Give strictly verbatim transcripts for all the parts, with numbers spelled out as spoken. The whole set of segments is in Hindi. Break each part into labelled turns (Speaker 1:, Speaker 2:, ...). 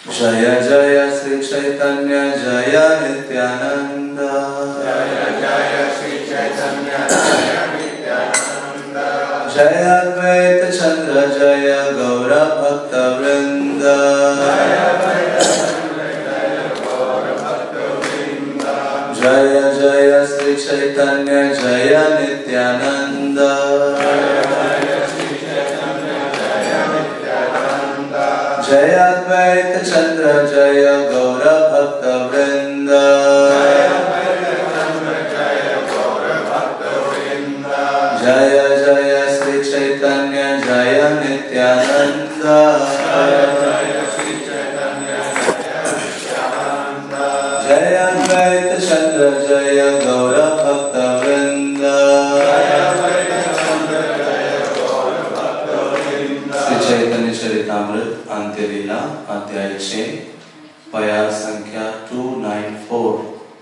Speaker 1: जय जय श्री चैतन्य जय नित्यानंद
Speaker 2: जय जय श्री चैतन्य जय नित्यानंद
Speaker 1: जय अद्वैत चंद्र जय गौर भक्त वृंद
Speaker 2: जय अद्वैत चंद्र जय गौर भक्त वृंद
Speaker 1: जय जय श्री चैतन्य जय नित्यानंद जय अद्वैत चंद्र जय गौर भक्त वृंद जय जय श्री चैतन्य जय नित्यानंद जय अद्वैत चंद्र जय गौर भक्त वृंद श्री चैतन्य चरितामृत अंत्य लीला अध्याय छह पया संख्या टू नाइन फोर।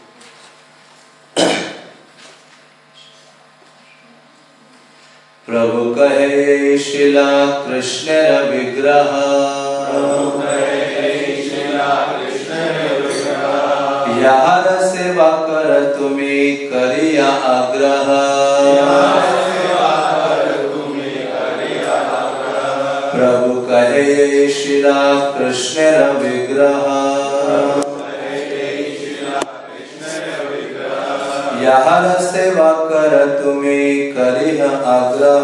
Speaker 1: प्रभु कहे शिला कृष्ण विग्रह यार सेवा कर तुम्हें करिया आग्रह प्रभु कहे शिला कृष्ण विग्रह यार सेवा कर तुम्हें करिह आग्रह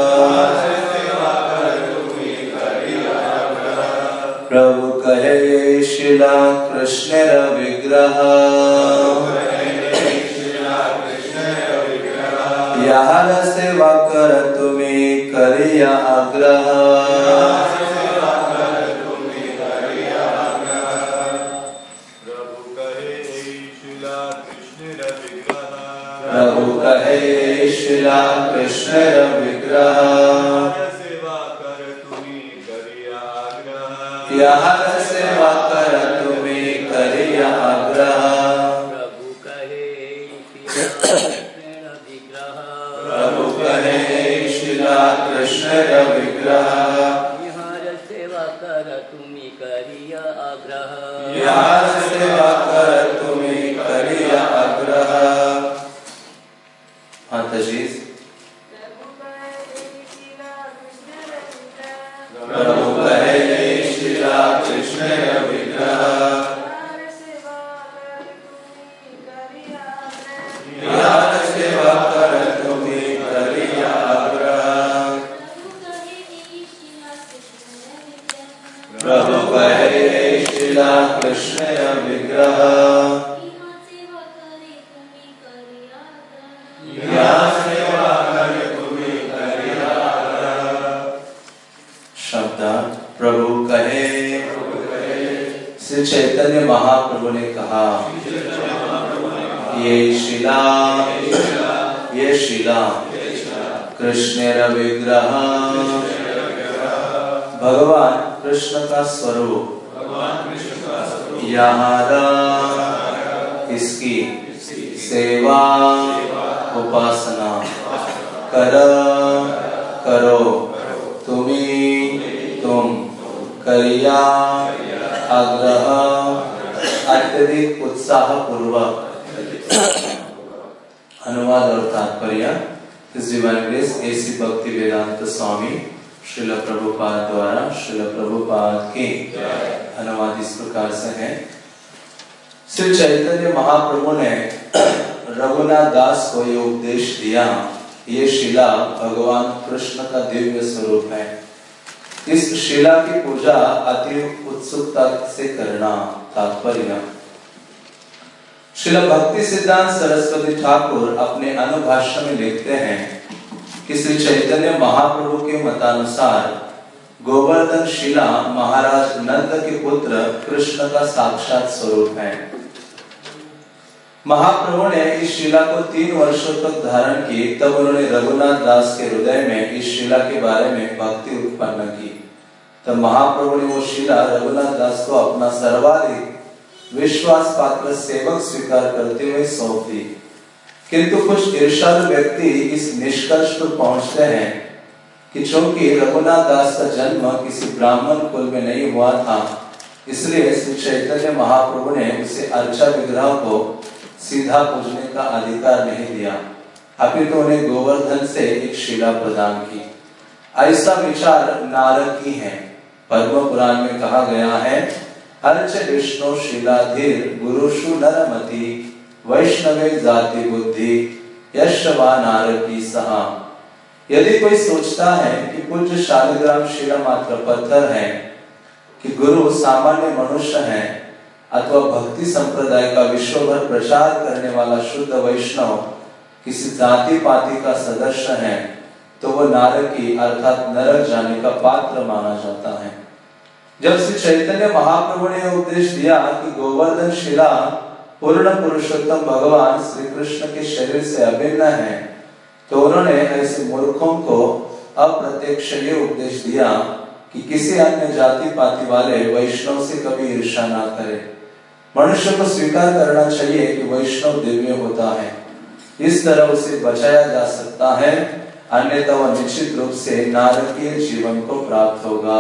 Speaker 1: प्रभु कहे शिला कृष्ण विग्रह यार सेवा कर तुम्हें करिया आग्रह प्रभु कहे शिला कृष्ण विग्रह यार सेवा कर तुम्हें करिया आग्रह
Speaker 3: प्रभु कहे
Speaker 1: प्रभु कहे शिला कृष्ण विग्रह
Speaker 3: यार सेवा कर तुम्हें करिया आग्रह
Speaker 1: यार सेवा कर तुम्हें करिया आग्रह। माताजी प्रभु कहे शिला कृष्ण विग्रह यार सेवा कर तुम्हें करिया आग्रह प्रभु कहे शिला कृष्ण विग्रह यार सेवा कर तुम्हें करिया आग्रह। शब्द प्रभु कहे श्री चैतन्य महाप्रभु ने कहा ये शिला ये शिला कृष्ण विग्रह भगवान कृष्ण का स्वरूप यहाँ इसकी सेवा उपासना कर करो तुम्हें तुम करिया आग्रह अत्यधिक उत्साह पूर्वक। अनुवाद और तात्पर्य इस डिवाइन ग्रेस एसी भक्ति वेदांत स्वामी श्रील प्रभुपाद द्वारा श्रील प्रभुपाद के अनुवाद इस प्रकार से है। श्री चैतन्य महाप्रभु ने रघुनाथ दास को ये उपदेश दिया ये शिला भगवान कृष्ण का दिव्य स्वरूप है। इस शिला की पूजा अति उत्सुकता से करना। तात्पर्य श्रील भक्ति सिद्धांत सरस्वती ठाकुर अपने अनुभाष्य में लिखते हैं कि श्री चैतन्य महाप्रभु के मतानुसार गोवर्धन शिला महाराज नंद के पुत्र कृष्ण का साक्षात स्वरूप है। महाप्रभु ने इस शिला को तीन वर्षों तक धारण की, तब उन्होंने रघुनाथ दास के हृदय में इस शिला के बारे में भक्ति उत्पन्न की। तब महाप्रभु ने वो शिला रघुनाथ दास को अपना सर्वाधिक विश्वास पात्र सेवक स्वीकार करते हुए सौंप दी। किंतु कुछ ईर्ष्यालु व्यक्ति इस निष्कर्ष पर पहुंचते हैं कि चूंकि रघुनाथ दास का जन्म किसी ब्राह्मण कुल में नहीं हुआ था, इसलिए श्री चैतन्य महाप्रभु ने उसे अर्चा विग्रह को सीधा पूजने का अधिकार नहीं दिया, अपितु उन्हें गोवर्धन से एक शिला प्रदान की। ऐसा विचार नारद की है। पद्म पुराण में कहा गया है, अर्च विष्णु शिलाधीर गुरुषु नरमति वैष्णवे जाति बुद्धि यशवा नारकी सहा। यदि कोई सोचता है कि पूज्य शालिग्राम शिला मात्र पत्थर है, कि गुरु सामान्य मनुष्य है, अथवा भक्ति संप्रदाय का विश्वभर प्रचार करने वाला शुद्ध वैष्णव किसी जाति पाति का सदस्य है, तो वह नारकी अर्थात नरक जाने का पात्र माना जाता है। जब श्री चैतन्य महाप्रभु ने उपदेश दिया कि गोवर्धन शिला पूर्ण पुरुषोत्तम भगवान श्री कृष्ण के शरीर से अभिन्न है, तो उन्होंने ऐसे मूर्खों को अप्रत्यक्ष ये उपदेश दिया कि किसी अन्य जाति पाति वाले वैष्णव से कभी ईर्ष्या ना करे। मनुष्य को स्वीकार करना चाहिए कि वैष्णव दिव्य होता है, इस तरह उसे बचाया जा सकता है, अन्यथा वह निश्चित रूप से नारकीय जीवन को प्राप्त होगा।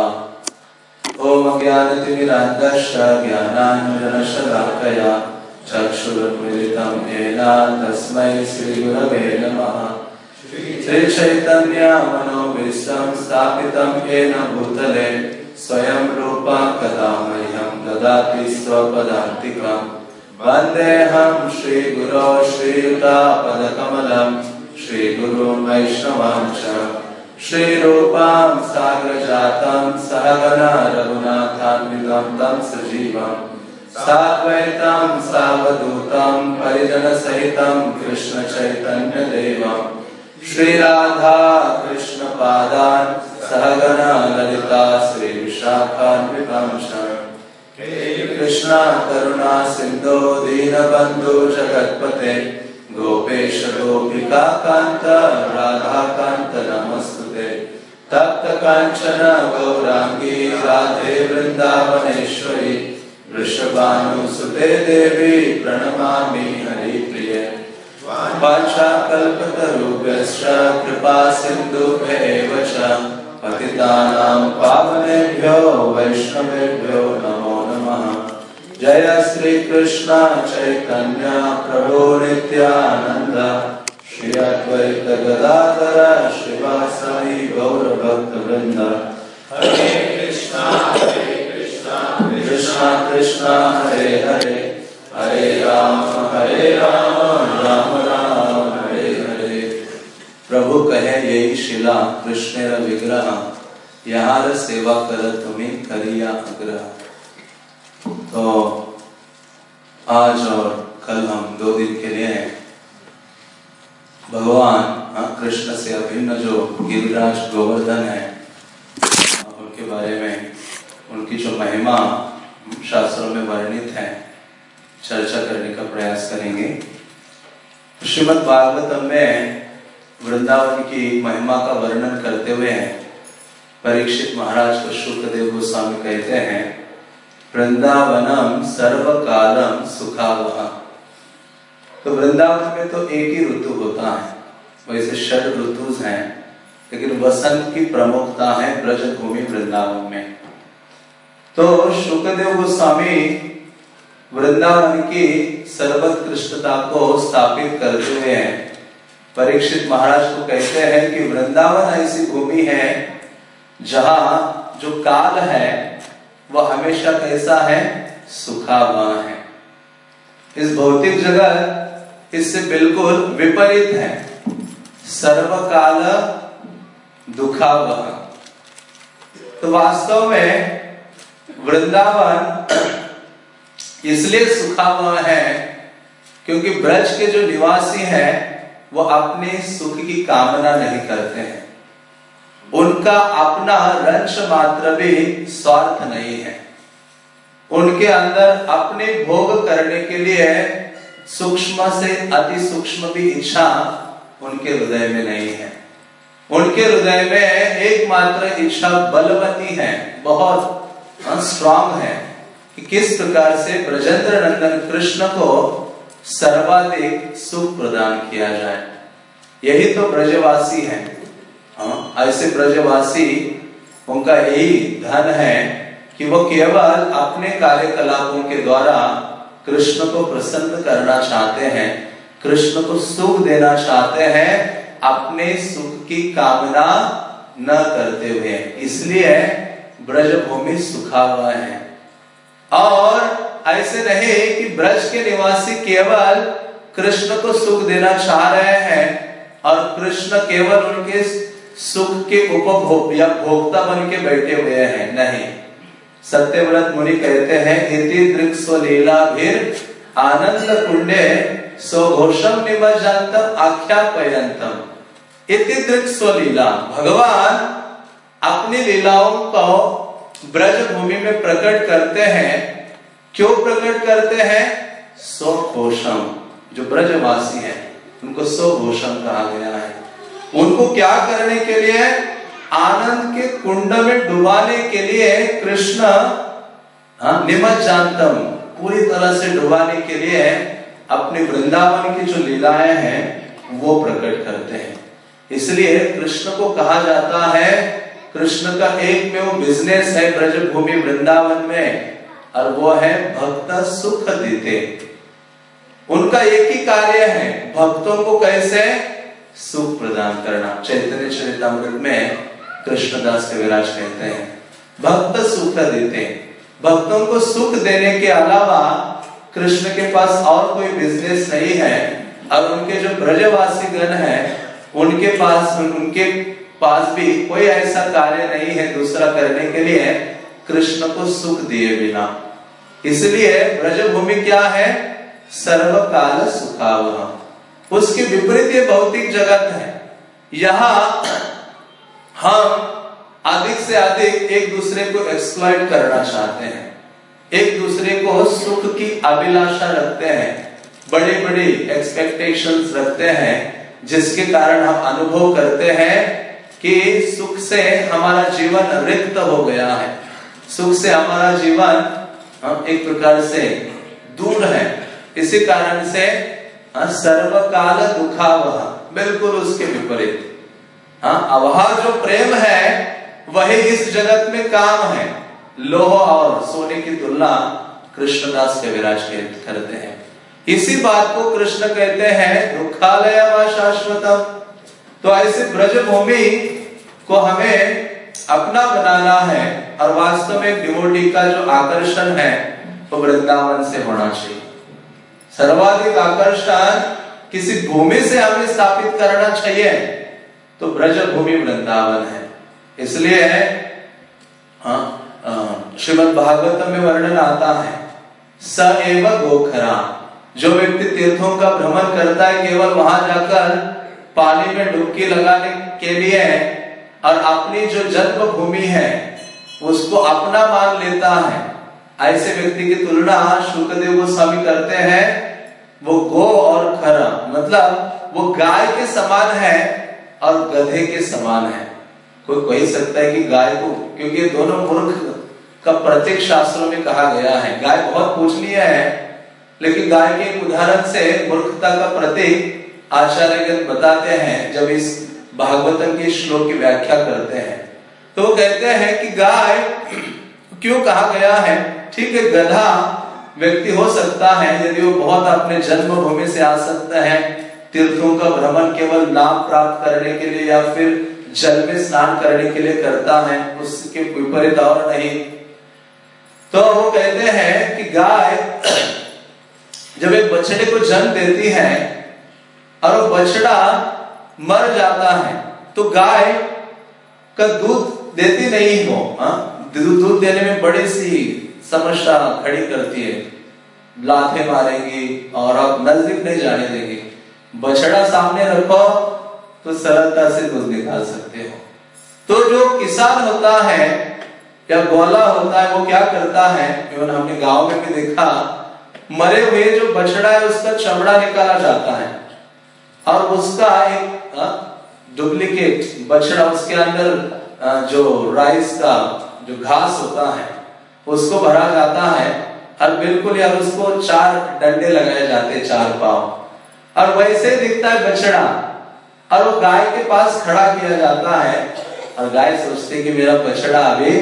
Speaker 1: ओम अज्ञानतिमिरान्धस्य ज्ञानाञ्जनशलाकया चक्षुरुन्मीलितं येन तस्मै श्रीगुरवे नमः। श्रीचैतन्य मनोभीष्टं स्थापितं येन भूतले स्वयं रूपा कदा मह्यं ददाति स्वपदान्तिकम्। वन्देऽहं श्रीगुरो श्रीयुतापदकमलं श्रीगुरुं वैष्णवांश्च श्रीरूपां साग्रजातं सहगना रघुनाथान्वितं तं सजीवं साद्वैतं सावधूतं परिजनसहितं कृष्ण चैतन्य देवं श्रीराधा कृष्ण पादान् सहगना ललिता श्री विशाखान्वितांश्च। कृष्णा करुणा सिंधो दीनबंधु जगत्पते गोपेश गोपिका कांत राधा कांत नमस्तुते। तप्त कांचन गौरांगी राधे वृंदावनेश्वरी वृषभानुसुते देवी प्रणमामि हरिप्रिये। वाञ्छाकल्पतरुभ्यश्च कृपा सिन्धुभ्येव च पतितानां पावनेभ्यो वैष्णवेभ्यो नमो नमः। जय श्री कृष्ण चैतन्य प्रभु नित्यानंद श्री अद्वैत गदाधर श्रीवासादि गौर भक्त वृंद। हरे कृष्णा हरे कृष्णा कृष्णा कृष्णा हरे हरे हरे राम हरे राम राम राम हरे हरे। प्रभु कहे यही शिला कृष्णेर विग्रह यहाँ सेवा कर तुम्हें करिया आग्रह। तो आज और कल हम दो दिन के लिए भगवान कृष्ण से अभिन्न जो गिरिराज गोवर्धन है उनके बारे में, उनकी जो महिमा शास्त्रों में वर्णित है, चर्चा करने का प्रयास करेंगे। श्रीमद् भागवतम में वृंदावन की महिमा का वर्णन करते हुए परीक्षित महाराज को शुकदेव गोस्वामी कहते हैं, वृंदावनम सर्वकालम सुखावह। तो वृंदावन में तो एक ही ऋतु होता है, वैसे षड ऋतु हैं, लेकिन वसंत की प्रमुखता है ब्रजभूमि वृंदावन में। तो शुकदेव गोस्वामी वृंदावन की सर्वोत्कृष्टता को स्थापित करते हुए परीक्षित महाराज को कहते हैं कि वृंदावन ऐसी भूमि है जहां जो काल है वह हमेशा कैसा है, सुखावह है। इस भौतिक जगत इससे बिल्कुल विपरीत है, सर्वकाल दुखावह। तो वास्तव में वृंदावन इसलिए सुखावह है क्योंकि ब्रज के जो निवासी हैं वो अपने सुख की कामना नहीं करते हैं, उनका अपना रंश मात्र भी स्वार्थ नहीं है, उनके अंदर अपने भोग करने के लिए सूक्ष्म से अति सूक्ष्म भी इच्छा उनके हृदय में नहीं है। उनके हृदय में एकमात्र इच्छा बलवती है, बहुत स्ट्रांग है कि किस प्रकार से ब्रजेंद्र नंदन कृष्ण को सर्वाधिक सुख प्रदान किया जाए। यही तो ब्रजवासी है। हाँ, ऐसे ब्रजवासी उनका यही धन है कि वो केवल अपने कार्यकलापों के द्वारा कृष्ण को प्रसन्न करना चाहते हैं, कृष्ण को सुख देना चाहते हैं, अपने सुख की कामना न करते हुए। इसलिए ब्रजभूमि सुखा हुआ है। और ऐसे नहीं कि ब्रज के निवासी केवल कृष्ण को सुख देना चाह रहे हैं और कृष्ण केवल उनके सुख के उपभोग या भोक्ता बन के बैठे हुए हैं। नहीं, सत्यव्रत मुनि कहते हैं इति दृक् स्वलीलाभिर आनंद कुंडे स्वघोषम निमज्जन्तम आख्यापयन्तम। इति दृक् स्वलीला, भगवान अपनी लीलाओं को ब्रज भूमि में प्रकट करते हैं। क्यों प्रकट करते हैं? स्वघोषम, जो ब्रजवासी हैं उनको स्वघोषम कहा गया है। उनको क्या करने के लिए? आनंद के कुंड में डुबाने के लिए कृष्ण निमज्जन्तम, पूरी तरह से डुबाने के लिए अपने वृंदावन की जो लीलाएं हैं वो प्रकट करते हैं। इसलिए कृष्ण को कहा जाता है, कृष्ण का एक में वो बिजनेस है ब्रजभूमि वृंदावन में, और वो है भक्त सुख देते। उनका एक ही कार्य है, भक्तों को कैसे सुख प्रदान करना। चैतन्य चरितामृत में कृष्णदास कविराज कहते हैं भक्त सुख देते। भक्तों को सुख देने के अलावा कृष्ण के पास और कोई बिजनेस नहीं है। और उनके जो ब्रजवासी गण हैं उनके पास उनके पास भी कोई ऐसा कार्य नहीं है दूसरा करने के लिए कृष्ण को सुख दिए बिना। इसलिए ब्रजभूमि क्या है? सर्वकाल सुखावह। उसके विपरीत ये भौतिक जगत है। यहाँ हम अधिक से अधिक एक दूसरे को एक्सप्लॉइट करना चाहते हैं, एक दूसरे को सुख की अभिलाषा रखते हैं, बड़ी बड़ी एक्सपेक्टेशंस रखते हैं, जिसके कारण हम अनुभव करते हैं कि सुख से हमारा जीवन रिक्त हो गया है, सुख से हमारा जीवन हम एक प्रकार से दूर है। इसी कारण से सर्वकाल दुखावह, बिल्कुल उसके विपरीत। हाँ, अवह जो प्रेम है वही इस जगत में काम है। लोह और सोने की तुलना कृष्णदास कविराज करते हैं। इसी बात को कृष्ण कहते हैं दुखालयम शाश्वतम। तो ऐसे ब्रजभूमि को हमें अपना बनाना है और वास्तव में डिवोटी का जो आकर्षण है वो वृंदावन से होना चाहिए। सर्वाधिक आकर्षण किसी भूमि से हमें स्थापित करना चाहिए तो ब्रजभूमि वृंदावन है। इसलिए श्रीमद् भागवतम में वर्णन आता है स एव गोखरा, जो व्यक्ति तीर्थों का भ्रमण करता है केवल वहां जाकर पानी में डुबकी लगाने के लिए और अपनी जो जन्म भूमि है उसको अपना मान लेता है, ऐसे व्यक्ति की तुलना शुकदेव गोस्वामी करते हैं वो गो और खरा, मतलब वो गाय के समान है और गधे के समान है। कोई कह सकता है कि गाय को, क्योंकि ये दोनों मूर्ख का प्रत्येक शास्त्रों में कहा गया है। गाय बहुत पूजनीय है, लेकिन गाय के एक उदाहरण से मूर्खता का प्रतीक आचार्यगण बताते हैं जब इस भागवतम के श्लोक की व्याख्या करते हैं। तो वो कहते हैं कि गाय क्यों कहा गया है? ठीक है, गधा व्यक्ति हो सकता है यदि वो बहुत अपने जन्मभूमि से आ सकता है, तीर्थों का भ्रमण केवल नाम प्राप्त करने के लिए या फिर जल में स्नान करने के लिए करता है, उसके विपरीत और नहीं। तो वो कहते हैं कि गाय जब एक बछड़े को जन्म देती है और वो बछड़ा मर जाता है तो गाय का दूध देती नहीं हो, दूध देने में बड़ी सी समस्या खड़ी करती है, लाथे मारेंगी और आप नजदीक नहीं जाने देंगे। बछड़ा सामने रखो तो सरलता से दूध निकाल सकते हो। तो जो किसान होता है या गोला होता है वो क्या करता है, एवं हमने गांव में भी देखा, मरे हुए जो बछड़ा है उसका चमड़ा निकाला जाता है और उसका एक डुप्लीकेट बछड़ा, उसके अंदर जो राइस का जो घास होता है उसको भरा जाता है और बिल्कुल यार उसको चार डंडे लगाए जाते हैं, चार पांव, और वैसे दिखता है बछड़ा और वो गाय के पास खड़ा किया जाता है और गाय सोचती कि मेरा बछड़ा अभी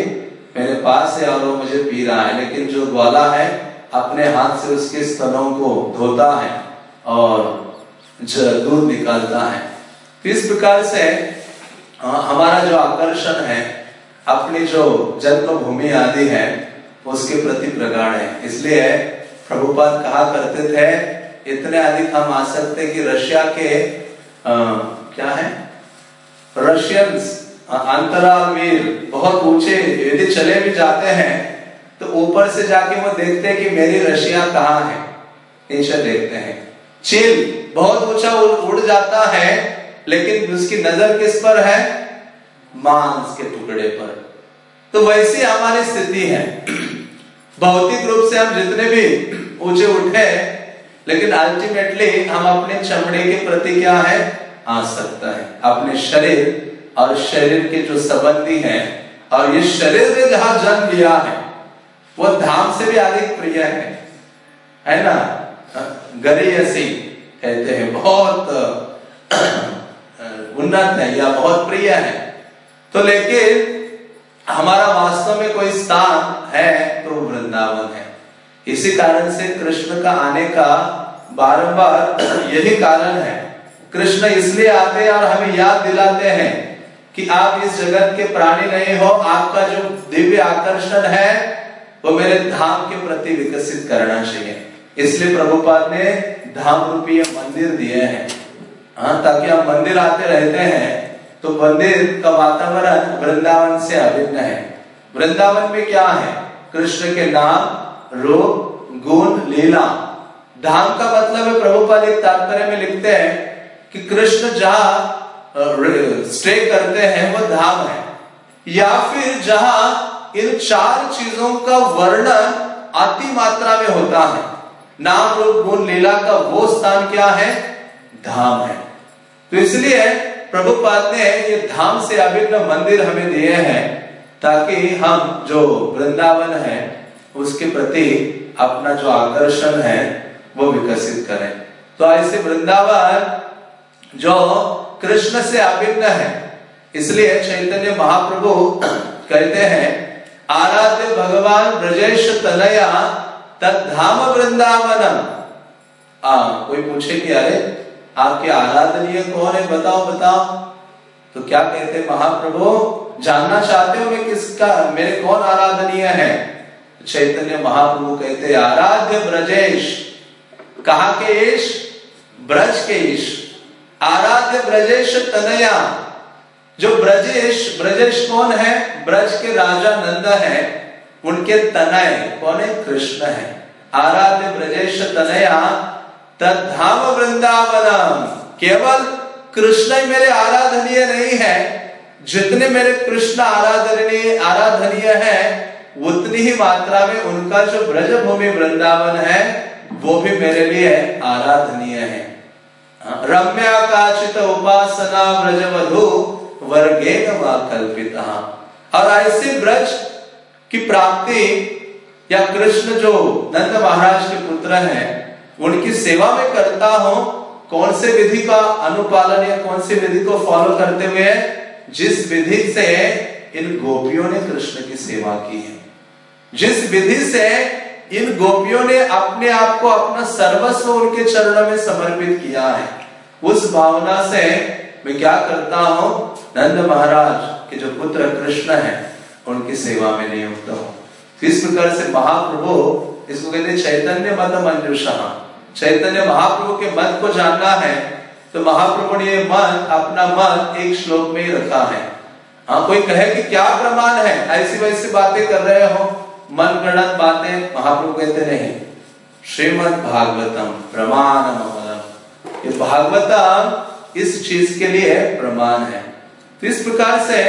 Speaker 1: मेरे पास है और वो मुझे पी रहा है, लेकिन जो ग्वाला है अपने हाथ से उसके स्तनों को धोता है और दूध निकालता है। इस प्रकार से हमारा जो आकर्षण है अपनी जो जन्मभूमि आदि है उसके प्रति प्रगाढ़ है। इसलिए प्रभुपाद कहा करते थे, इतने अधिक हम आ सकते कि रशिया के आ, क्या है रशियंस अंतराल वीर बहुत ऊंचे यदि चले भी जाते हैं तो ऊपर से जाके वो देखते हैं कि मेरी रशिया कहाँ है, नीचे देखते हैं। चील बहुत ऊंचा उड़ जाता है लेकिन उसकी नजर किस पर है, मांस के टुकड़े पर। तो वैसी हमारी स्थिति है, भौतिक रूप से हम जितने भी ऊंचे उठे लेकिन अल्टीमेटली हम अपने चमड़े के प्रति क्या है, आ सकता है, अपने शरीर और शरीर के जो संबंधी हैं और इस शरीर में जहां जन्म लिया है वो धाम से भी अधिक प्रिय है, है ना। गरीयसी कहते हैं बहुत उन्नत है या बहुत प्रिय है। तो लेकिन हमारा वास्तव में कोई स्थान है तो वृंदावन है। इसी कारण से कृष्ण का आने का बारंबार यही कारण है। कृष्ण इसलिए आते हैं और हमें याद दिलाते हैं कि आप इस जगत के प्राणी नहीं हो, आपका जो दिव्य आकर्षण है वो मेरे धाम के प्रति विकसित करना चाहिए। इसलिए प्रभुपाद ने धाम रूपी मंदिर दिए हैं, हाँ, ताकि आप मंदिर आते रहते हैं तो मंदिर का वातावरण वृंदावन से अभिन्न है। वृंदावन में क्या है, कृष्ण के नाम, रूप, गुण, लीला। धाम का मतलब है, प्रभुपाद एक तात्पर्य में लिखते हैं कि कृष्ण जहां स्टे करते हैं वो धाम है, या फिर जहां इन चार चीजों का वर्णन अति मात्रा में होता है, नाम, रूप, गुण, लीला का वो स्थान क्या है, धाम है। तो इसलिए प्रभुपाद ने ये धाम से अभिन्न मंदिर हमें दिए हैं ताकि हम जो वृंदावन है उसके प्रति अपना जो आकर्षण है वो विकसित करें। तो ऐसे वृंदावन जो कृष्ण से अभिन्न है, इसलिए चैतन्य महाप्रभु कहते हैं, आराध्य भगवान ब्रजेश तनया तद्धाम वृंदावनम। आ कोई पूछे कि अरे आपके आराधनीय कौन है, बताओ बताओ। तो क्या कहते महाप्रभु, जानना चाहते हो मैं किसका, मेरे कौन आराधनीय है? चैतन्य महाप्रभु कहते आराध्य ब्रजेश। कहा के ईश, ब्रज के ईश, आराध्य ब्रजेश तनया। जो ब्रजेश, ब्रजेश कौन है, ब्रज के राजा नंद है, उनके तनय कौन है, कृष्ण है। आराध्य ब्रजेश तनया तद्धाम वृंदावनम। केवल कृष्ण ही मेरे आराधनीय नहीं है, जितने मेरे कृष्ण आराधनीय आराधनीय है उतनी ही मात्रा में उनका जो ब्रज भूमि वृंदावन है वो भी मेरे लिए आराधनीय है। रम्या काचित उपासना ब्रजवधु वर्गेण वा कल्पिता। और ऐसे ब्रज की प्राप्ति या कृष्ण जो नंद महाराज के पुत्र हैं उनकी सेवा में करता हूं, कौन से विधि का अनुपालन या कौन सी विधि को फॉलो करते हुए, जिस विधि से इन गोपियों ने कृष्ण की सेवा की है, जिस विधि से इन गोपियों ने अपने आप को, अपना सर्वस्व उनके चरणों में समर्पित किया है, उस भावना से मैं क्या करता हूं, नंद महाराज के जो पुत्र कृष्ण है उनकी सेवा में नियुक्त हूं। इस प्रकार से महाप्रभु, इसको कहते चैतन्य मत मंजूषा। चैतन्य महाप्रभु के मत को जानना है तो महाप्रभु ने ये मत, अपना मत एक श्लोक में ही रखा है। हाँ, कोई कहे कि क्या प्रमाण है, ऐसी वैसी बातें कर रहे हो, मन गणत बातें, महाप्रभु कहते नहीं, श्रीमद् भागवतम प्रमाणम। ये भागवतम इस चीज के लिए प्रमाण है। तो इस प्रकार से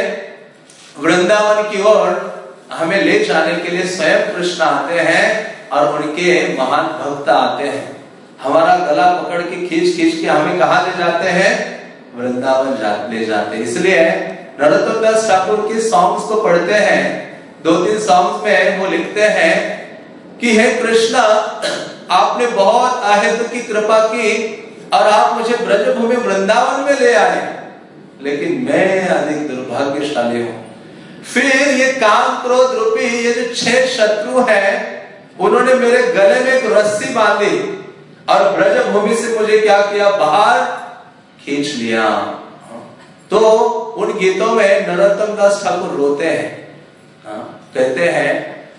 Speaker 1: वृंदावन की ओर हमें ले जाने के लिए स्वयं कृष्ण आते हैं और उनके महान भक्त आते हैं, हमारा गला पकड़ के खींच खींच के हमें कहा ले जाते हैं, वृंदावन जा, ले जाते हैं। इसलिए नरोत्तम दास ठाकुर के सॉन्ग्स को पढ़ते हैं, दो तीन सॉन्ग्स में वो लिखते हैं कि हे कृष्णा, आपने बहुत अहेतु की कृपा की और आप मुझे ब्रजभूमि वृंदावन में ले आए, लेकिन मैं अधिक दुर्भाग्यशाली हूं, फिर ये काम क्रोध रूपी ये जो छह शत्रु है, उन्होंने मेरे गले में एक रस्सी बांधी और ब्रजभूमि से मुझे क्या किया, बाहर खींच लिया। तो उन गीतों में नरोत्तम दास ठाकुर रोते हैं, कहते हैं,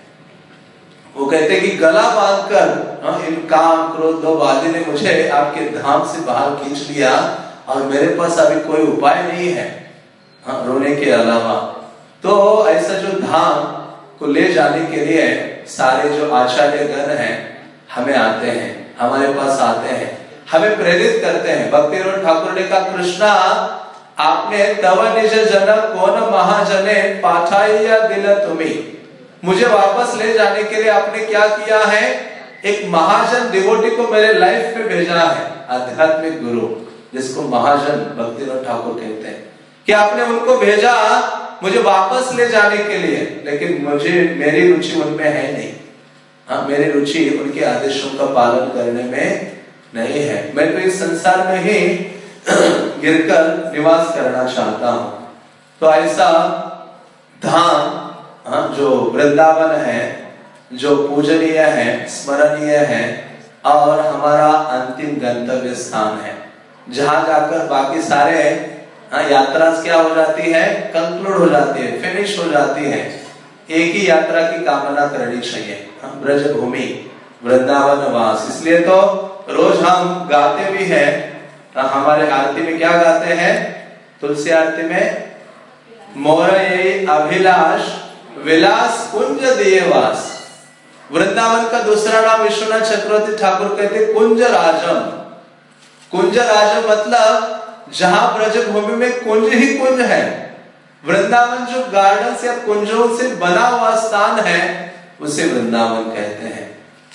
Speaker 1: वो कहते हैं कि गला बांधकर इन काम क्रोध दो बाजी ने मुझे आपके धाम से बाहर खींच लिया और मेरे पास अभी कोई उपाय नहीं है रोने के अलावा। तो ऐसा जो धाम को ले जाने के लिए सारे जो आचार्य गण हैं हमें आते हैं, हमारे पास आते हैं, हमें प्रेरित करते हैं। भक्ति ठाकुर ने कहा, कृष्णा आपने तव निज जन कौन महाजने पाठाइया दिल तुम्हें, मुझे वापस ले जाने के लिए आपने क्या किया है, एक महाजन डिवोटी को मेरे लाइफ में भेजा है, आध्यात्मिक गुरु जिसको महाजन भक्ति ठाकुर कहते हैं, कि आपने उनको भेजा मुझे वापस ले जाने के लिए, लेकिन मुझे मेरी रुचि उनमें है नहीं। हाँ, मेरी रुचि उनके आदेशों का पालन करने में नहीं है। मैं तो इस संसार में ही गिरकर निवास करना चाहता हूं। तो ऐसा धाम हाँ, जो वृंदावन है, जो पूजनीय है, स्मरणीय है और हमारा अंतिम गंतव्य स्थान है, जहां जाकर बाकी सारे हाँ, यात्रा क्या हो जाती है, कंक्लूड हो जाती है, फिनिश हो जाती है। एक ही यात्रा की कामना करनी चाहिए, ब्रजभूमि वृंदावन वास। इसलिए तो रोज हम गाते भी हैं, हमारे आरती में क्या गाते हैं, तुलसी आरती में, मोर ये अभिलाष विलास कुंज दिए वास। वृंदावन का दूसरा नाम विश्वनाथ चक्रवर्ती ठाकुर कहते कुंज राजम। कुंज राजम मतलब जहां ब्रजभूमि में कुंज ही कुंज है। वृंदावन जो गार्डन या कुंजों से बना हुआ स्थान है उसे वृंदावन कहते हैं।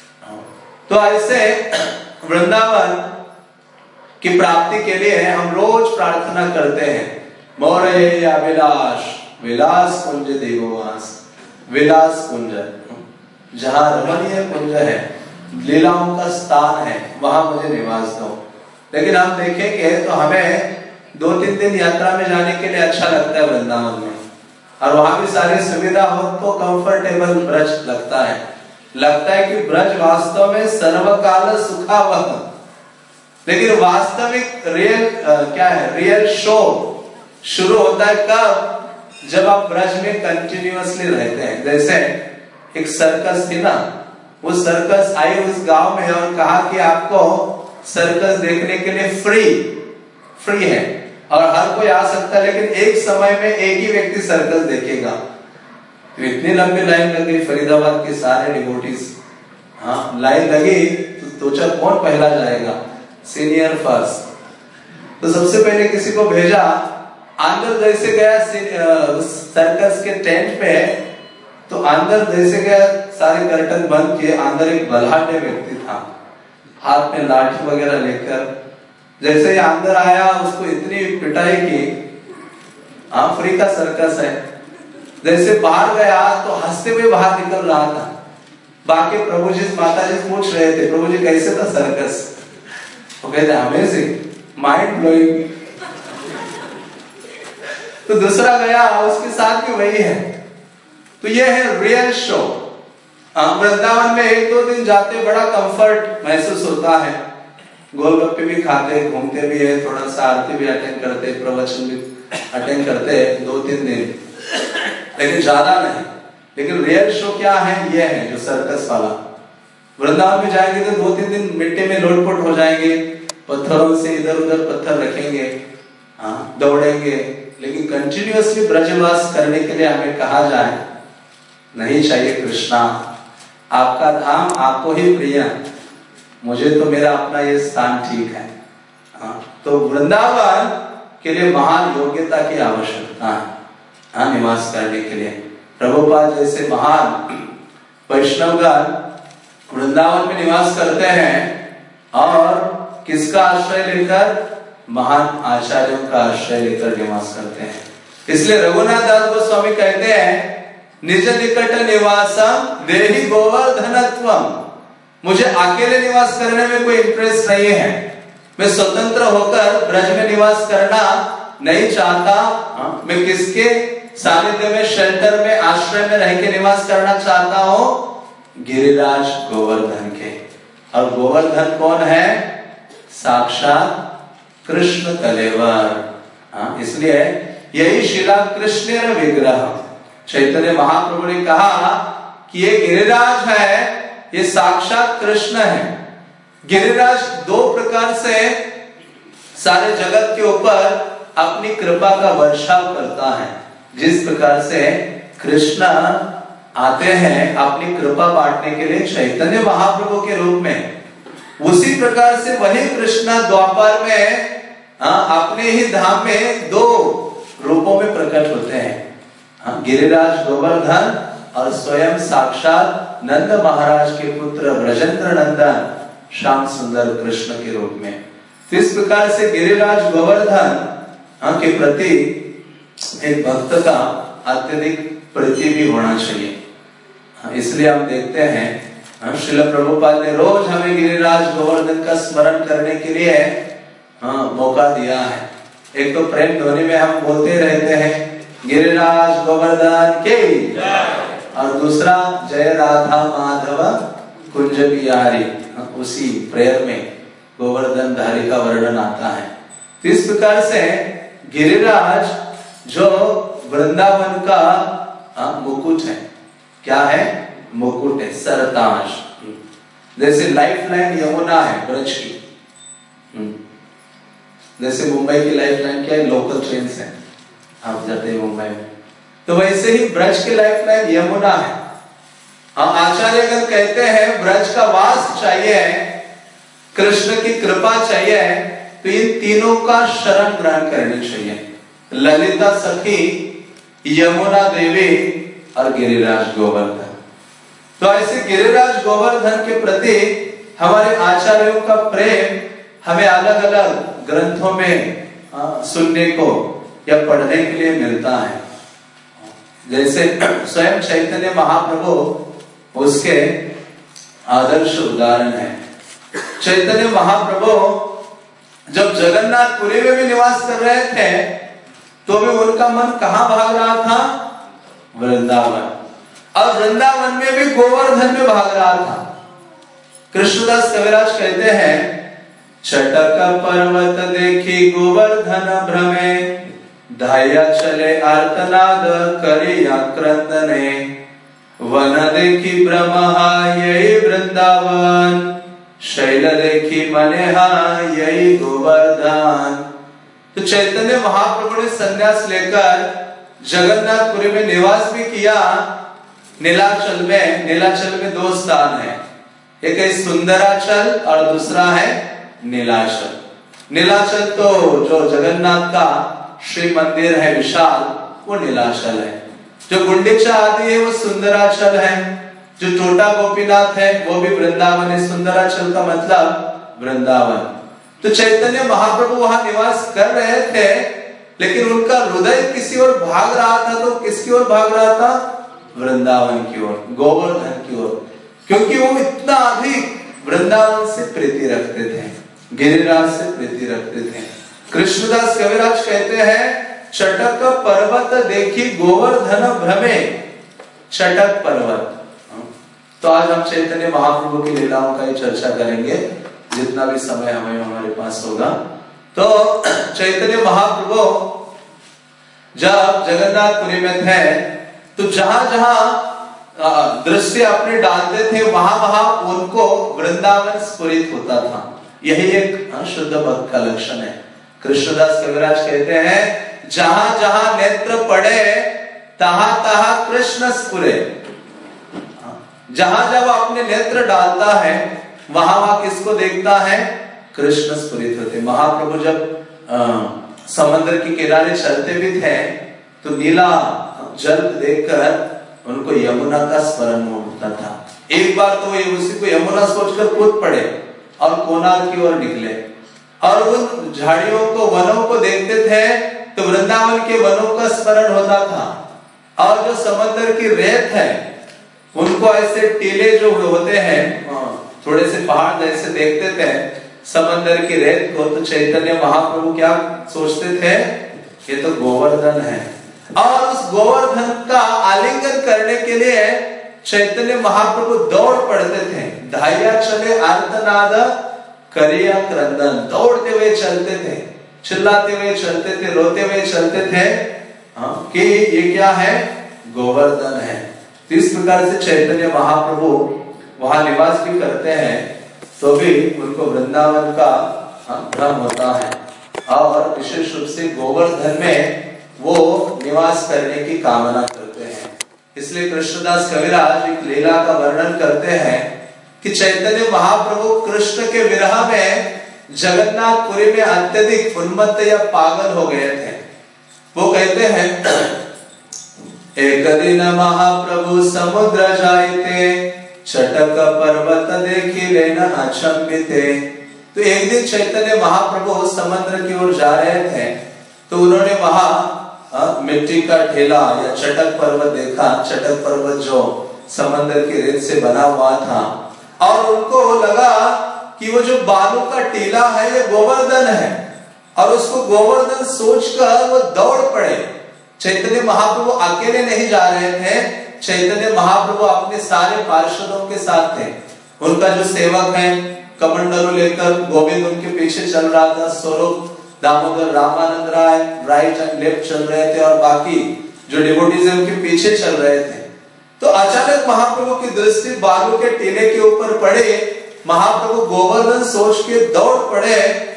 Speaker 1: तो ऐसे वृंदावन की प्राप्ति के लिए हम रोज प्रार्थना करते हैं, मोरे अभिलाष विलास कुंज देववास। विलास कुंज जहां रमणीय कुंज है, लीलाओं का स्थान है, वहां मुझे निवास दो। लेकिन हम देखेंगे तो हमें दो तीन दिन यात्रा में जाने के लिए अच्छा लगता है वृंदावन में, और वहां भी सारी सुविधा हो तो कंफर्टेबल ब्रज लगता है। लगता है कि ब्रज वास्तव में सर्वकाल सुखावह, लेकिन वास्तविक रियल क्या है, रियल शो शुरू होता है कब, जब आप ब्रज में कंटिन्यूअसली रहते हैं। जैसे एक सर्कस थी ना, वो सर्कस आई उस गांव में और कहा कि आपको सर्कस देखने के लिए फ्री फ्री है और हर कोई आ सकता है, लेकिन एक समय में एक ही व्यक्ति सर्कस देखेगा। तो इतनी लंबी लाइन लग गई फरीदाबाद के सारे डिवोटीज। हाँ, लाइन लगी तो सोचा कौन पहला जाएगा, सीनियर फर्स्ट। तो सबसे पहले किसी को भेजा, अंदर जैसे गया सर्कस के टेंट पे, तो अंदर जैसे गया सारे कर्टन बंद किए, अंदर एक बलहाटे व्यक्ति था हाथ में लाठी वगैरह लेकर। जैसे ही अंदर आया उसको इतनी पिटाई की, हाँ फ्री का सर्कस है। जैसे बाहर गया तो हंसते हुए बाहर निकल रहा था। बाकी प्रभु जी माता जी पूछ रहे थे, प्रभु जी कैसे था सर्कस? वो कहते अमेजिंग, माइंड ब्लोइंग। तो दूसरा गया, उसके साथ भी वही है। तो ये है रियल शो। वृंदावन में एक दो दिन जाते बड़ा कंफर्ट महसूस होता है, गोलगप्पे भी खाते, घूमते भी है, थोड़ा सा आरती भी अटेंड करते, प्रवचन भी अटेंड करते दो तीन दिन, लेकिन ज्यादा नहीं। लेकिन रियल शो क्या है, ये है जो सर्कस वाला। वृंदावन में जाएंगे तो दो तीन दिन मिट्टी में लोटपोट हो जाएंगे, पत्थरों से इधर उधर पत्थर रखेंगे, हाँ दौड़ेंगे, लेकिन कंटिन्यूअसली ब्रजवास करने के लिए हमें कहा जाए नहीं चाहिए। कृष्णा आपका धाम आपको ही प्रिय, मुझे तो मेरा अपना ये स्थान ठीक है। हाँ, तो वृंदावन के लिए महान योग्यता की आवश्यकता है, हाँ निवास करने के लिए। प्रभुपाद जैसे महान वैष्णवगण वृंदावन में निवास करते हैं, और किसका आश्रय लेकर? महान आचार्यों का आश्रय लेकर निवास करते हैं। इसलिए रघुनाथ दास गोस्वामी कहते हैं, निज निकट निवासम देहि गोवर्धनत्वम। मुझे अकेले निवास करने में कोई इंटरेस्ट नहीं है, मैं स्वतंत्र होकर ब्रज में निवास करना नहीं चाहता। मैं किसके सानिध्य में, शेल्टर में, आश्रय में रह के निवास करना चाहता हूं गिरिराज गोवर्धन के। और गोवर्धन कौन है? साक्षात कृष्ण कलेवर। हाँ, इसलिए यही शिला कृष्ण विग्रह। चैतन्य महाप्रभु ने कहा कि ये गिरिराज है, ये साक्षात कृष्ण है। गिरिराज दो प्रकार से सारे जगत के ऊपर अपनी कृपा का वर्षाव करता है। जिस प्रकार से कृष्ण आते हैं अपनी कृपा बांटने के लिए चैतन्य महाप्रभु के रूप में, उसी प्रकार से वही कृष्ण द्वापर में हाँ, अपने ही धाम में दो रूपों में प्रकट होते हैं। हाँ, गिरिराज गोवर्धन और स्वयं साक्षात नंद महाराज के पुत्र ब्रजेंद्र नंदन श्याम सुंदर कृष्ण के रूप में। तो इस प्रकार से गिरिराज गोवर्धन हाँ, के प्रति एक भक्त का अत्यधिक प्रीति भी होना चाहिए। हाँ, इसलिए हम देखते हैं श्रील प्रभुपाद ने रोज हमें गिरिराज गोवर्धन का स्मरण करने के लिए हाँ, मौका दिया है। एक तो प्रेम ध्वनि में हम बोलते रहते हैं गिरिराज गोवर्धन के, और दूसरा जय राधा माधव कुंज बिहारी, उसी प्रेयर में गोवर्धन धारी का वर्णन आता है। तो इस प्रकार से गिरिराज जो वृंदावन का आ, मुकुट है, क्या है? मुकुट है, सरताज। जैसे लाइफ लाइन यमुना है ब्रज की, जैसे मुंबई की लाइफ लाइन क्या है? लोकल ट्रेन है, आप जाते हैं मुंबई में, तो वैसे ही ब्रज की लाइफ लाइन यमुना है। हम आचार्यगण कहते हैं ब्रज का वास चाहिए, कृष्ण की कृपा चाहिए, तो इन तीनों का शरण ग्रहण करनी चाहिए। ललिता सखी, यमुना देवी और गिरिराज गोवर्धन। तो ऐसे गिरिराज गोवर्धन के प्रति हमारे आचार्यों का प्रेम हमें अलग अलग ग्रंथों में आ, सुनने को या पढ़ने के लिए मिलता है। जैसे स्वयं चैतन्य महाप्रभु उसके आदर्श उदाहरण है। चैतन्य महाप्रभु जब जगन्नाथपुरी में भी निवास कर रहे थे तो भी उनका मन कहां भाग रहा था? वृंदावन। और वृंदावन में भी गोवर्धन में भाग रहा था। कृष्णदास कविराज कहते हैं चटक पर्वत देखी गोवर्धन भ्रमे, धाया चले आर्तनाद करिया क्रंदने, वन देखी ब्रह्मा यही वृंदावन, शैल देखी मनेहा यही गोवर्धन। तो चैतन्य महाप्रभु ने संन्यास लेकर जगन्नाथपुरी में निवास भी किया। नीलाचल में, नीलाचल में दो स्थान है, एक है सुंदराचल और दूसरा है नीलाचल। नीलाचल तो जो जगन्नाथ का श्री मंदिर है विशाल, वो नीलाचल है। जो गुंडीचा आदि है वो सुंदराचल है। जो छोटा गोपीनाथ है वो भी वृंदावन है। सुंदराचल का मतलब वृंदावन। तो चैतन्य महाप्रभु वहां निवास कर रहे थे, लेकिन उनका हृदय किसी और भाग रहा था। तो किसकी ओर भाग रहा था? वृंदावन की ओर, गोवर्धन की ओर, क्योंकि वो इतना अधिक वृंदावन से प्रीति रखते थे, गिरिराज से प्रीति रखते थे। कृष्णदास कविराज कहते हैं चटक पर्वत देखी गोवर्धन भ्रमे। चटक पर्वत। तो आज हम चैतन्य महाप्रभु की लीलाओं का ही चर्चा करेंगे जितना भी समय हमें हमारे पास होगा। तो चैतन्य महाप्रभु जब जगन्नाथपुरी में थे तो जहां जहां दृश्य अपने डालते थे वहां वहां उनको वृंदावन स्फुरित होता था। यही एक शुद्ध भक्त का लक्षण है। कृष्णदास कविराज कहते हैं जहां जहां नेत्र पड़े तहां तहां कृष्ण स्फुरे। जहां जब अपने नेत्र डालता है वहां वहां किसको देखता है? कृष्ण स्फुरित होते। महाप्रभु जब आ, समुद्र के किनारे चलते भी थे तो नीला जल देखकर उनको यमुना का स्मरण होता था। एक बार तो ये उसी को यमुना सोचकर कूद पड़े और कोणार्क की ओर निकले और उन झाड़ियों को, वनों को देखते थे तो वृंदावन के वनों का स्मरण होता था। और जो समुद्र की रेत है उनको ऐसे टीले जो होते हैं थोड़े से पहाड़ जैसे देखते थे समंदर की रेत को, तो चैतन्य महाप्रभु क्या सोचते थे? ये तो गोवर्धन है, और उस गोवर्धन का आलिंगन करने के लिए चैतन्य महाप्रभु दौड़ पड़ते थे। धाइया चले आर्तनाद करिया क्रंदन, दौड़ते हुए चलते थे, चिल्लाते हुए चलते थे, रोते हुए चलते थे हाँ, कि ये क्या है, गोवर्धन है। तो इस प्रकार से चैतन्य महाप्रभु वहां निवास भी करते हैं, तो भी उनको वृंदावन का भ्रम होता है और विशेष रूप से गोवर्धन में वो निवास करने की कामना करते हैं। इसलिए कृष्णदास कविराज एक लीला का वर्णन करते हैं कि चैतन्य महाप्रभु कृष्ण के विरह में जगन्नाथपुरी में अत्यधिक उन्मत्त या पागल हो गए थे। वो कहते हैं, एक दिन महाप्रभु समुद्र जाइते, चटक पर्वत देखी लेना अचंभिते। तो एक दिन चैतन्य महाप्रभु समुद्र की ओर जा रहे थे, तो उन्होंने वहां मिट्टी का ढेला या चटक पर्वत देखा। चटक पर्वत जो समंदर की रेत से बना हुआ था, और उनको लगा कि वो जो बालू का टीला है ये गोवर्धन है, और उसको गोवर्धन सोचकर वो दौड़ पड़े। चैतन्य महाप्रभु अकेले नहीं जा रहे थे, चैतन्य महाप्रभु अपने सारे पार्षदों के साथ थे। उनका जो सेवक है कमंडलों लेकर गोविंद उनके पीछे चल रहा था, Swarup Damodar Ramanand Rai right and left चल रहे थे, और बाकी जो डिवोटीज है उनके पीछे चल रहे थे। तो अचानक महाप्रभु की दृष्टि बालू के टीले के ऊपर पड़े। महाप्रभु गोवर्धन सोच के दौड़ पड़े,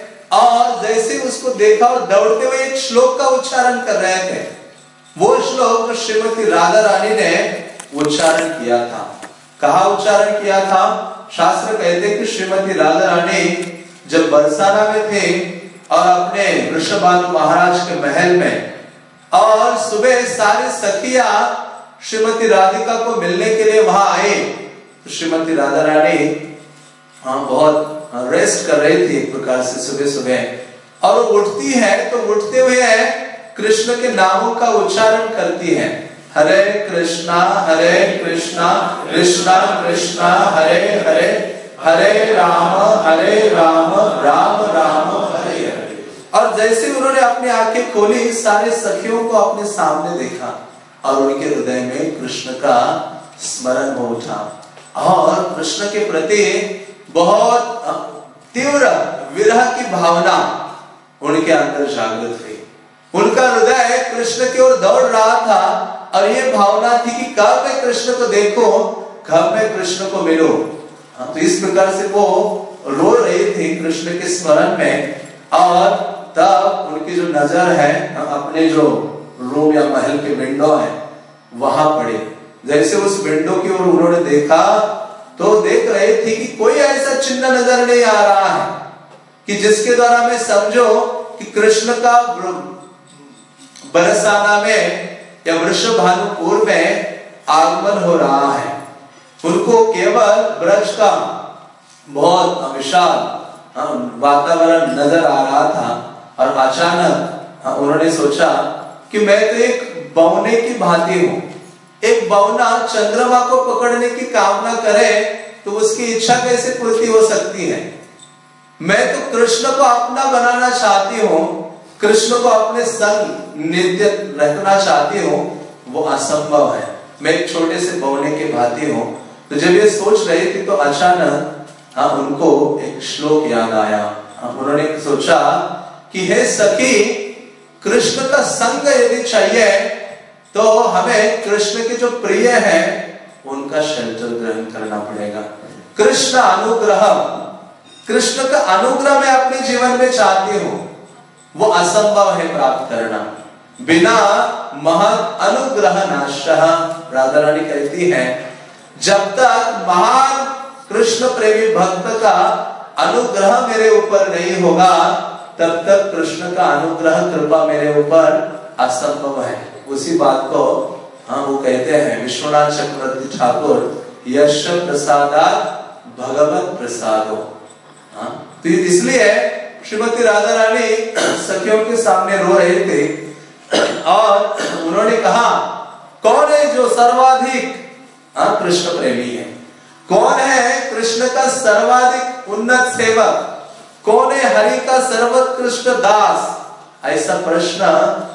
Speaker 1: और जैसे उसको देखा और दौड़ते हुए एक श्लोक का उच्चारण कर रहे थे। वो श्लोक श्रीमती राधा रानी ने उच्चारण किया था। कहा उच्चारण किया था? शास्त्र कहते कि श्रीमती राधा रानी जब बरसाना में थे और अपने वृषभानु महाराज के महल में, और सुबह सारी सखिया श्रीमती राधिका को मिलने के लिए वहां आए, तो श्रीमती राधा रानी हाँ बहुत रेस्ट कर रही थी एक प्रकार से सुबह सुबह, और वो उठती है तो उठते हुए कृष्ण के नामों का उच्चारण करती है। हरे कृष्णा हरे कृष्णा कृष्णा कृष्णा हरे हरे, हरे राम हरे राम राम राम हरे हरे। और जैसे उन्होंने अपनी आंखें खोली, सारे सखियों को अपने सामने देखा और उनके हृदय में कृष्ण का स्मरण हो उठा, और कृष्ण के प्रति बहुत तीव्र विरह की भावना उनके अंदर जागृत हुई। उनका हृदय कृष्ण की ओर दौड़ रहा था, और ये भावना थी कि कब मैं कृष्ण को देखूं, कब मैं कृष्ण को मिलूं। तो इस प्रकार से वो रो रही थी कृष्ण के स्मरण में, और तब उनकी जो नजर है अपने जो रूम या महल के विंडो है वहां पड़ी। जैसे उस विंडो की ओर उन्होंने देखा, तो देख रहे थे कि कोई ऐसा चिन्ह नजर नहीं आ रहा है कि जिसके द्वारा मैं समझो कि कृष्ण का बरसाना में या वृषभानुपुर में आगमन हो रहा है। उनको केवल ब्रज का बहुत विशाल वातावरण नजर आ रहा था, और अचानक उन्होंने सोचा कि मैं तो एक बौने की भांति हूं। एक बौना चंद्रमा को पकड़ने की कामना करे तो उसकी इच्छा कैसे पूर्ति हो सकती है। मैं तो कृष्ण को अपना बनाना चाहती हूँ, कृष्ण को अपने संग नित्य रखना चाहती हूँ, वो असंभव है। मैं एक छोटे से बौने के भांति हूँ। तो जब ये सोच रही थी तो अचानक हाँ उनको एक श्लोक याद आया। उन्होंने सोचा कि हे सखी, कृष्ण का संग यदि चाहिए तो हमें कृष्ण के जो प्रिय हैं उनका शेल्टर ग्रहण करना पड़ेगा। कृष्ण अनुग्रह, कृष्ण का अनुग्रह मैं अपने जीवन में चाहती हूँ, वो असंभव है प्राप्त करना। बिना महत् अनुग्रह नाशः, राधा रानी कहती है, जब तक महान कृष्ण प्रेमी भक्त का अनुग्रह मेरे ऊपर नहीं होगा तब तक कृष्ण का अनुग्रह कृपा मेरे ऊपर असंभव है। उसी बात को हाँ वो कहते हैं विश्वनाथ चक्रवर्ती ठाकुर, यश प्रसादात् भगवत प्रसादो। हाँ तो इसलिए श्रीमती राधा रानी सखियों के सामने रो रहे थे, और उन्होंने कहा कौन है जो सर्वाधिक हाँ कृष्ण प्रेमी है, कौन है कृष्ण का सर्वाधिक उन्नत सेवक, कौन है हरि का सर्वोत्कृष्ट दास। ऐसा प्रश्न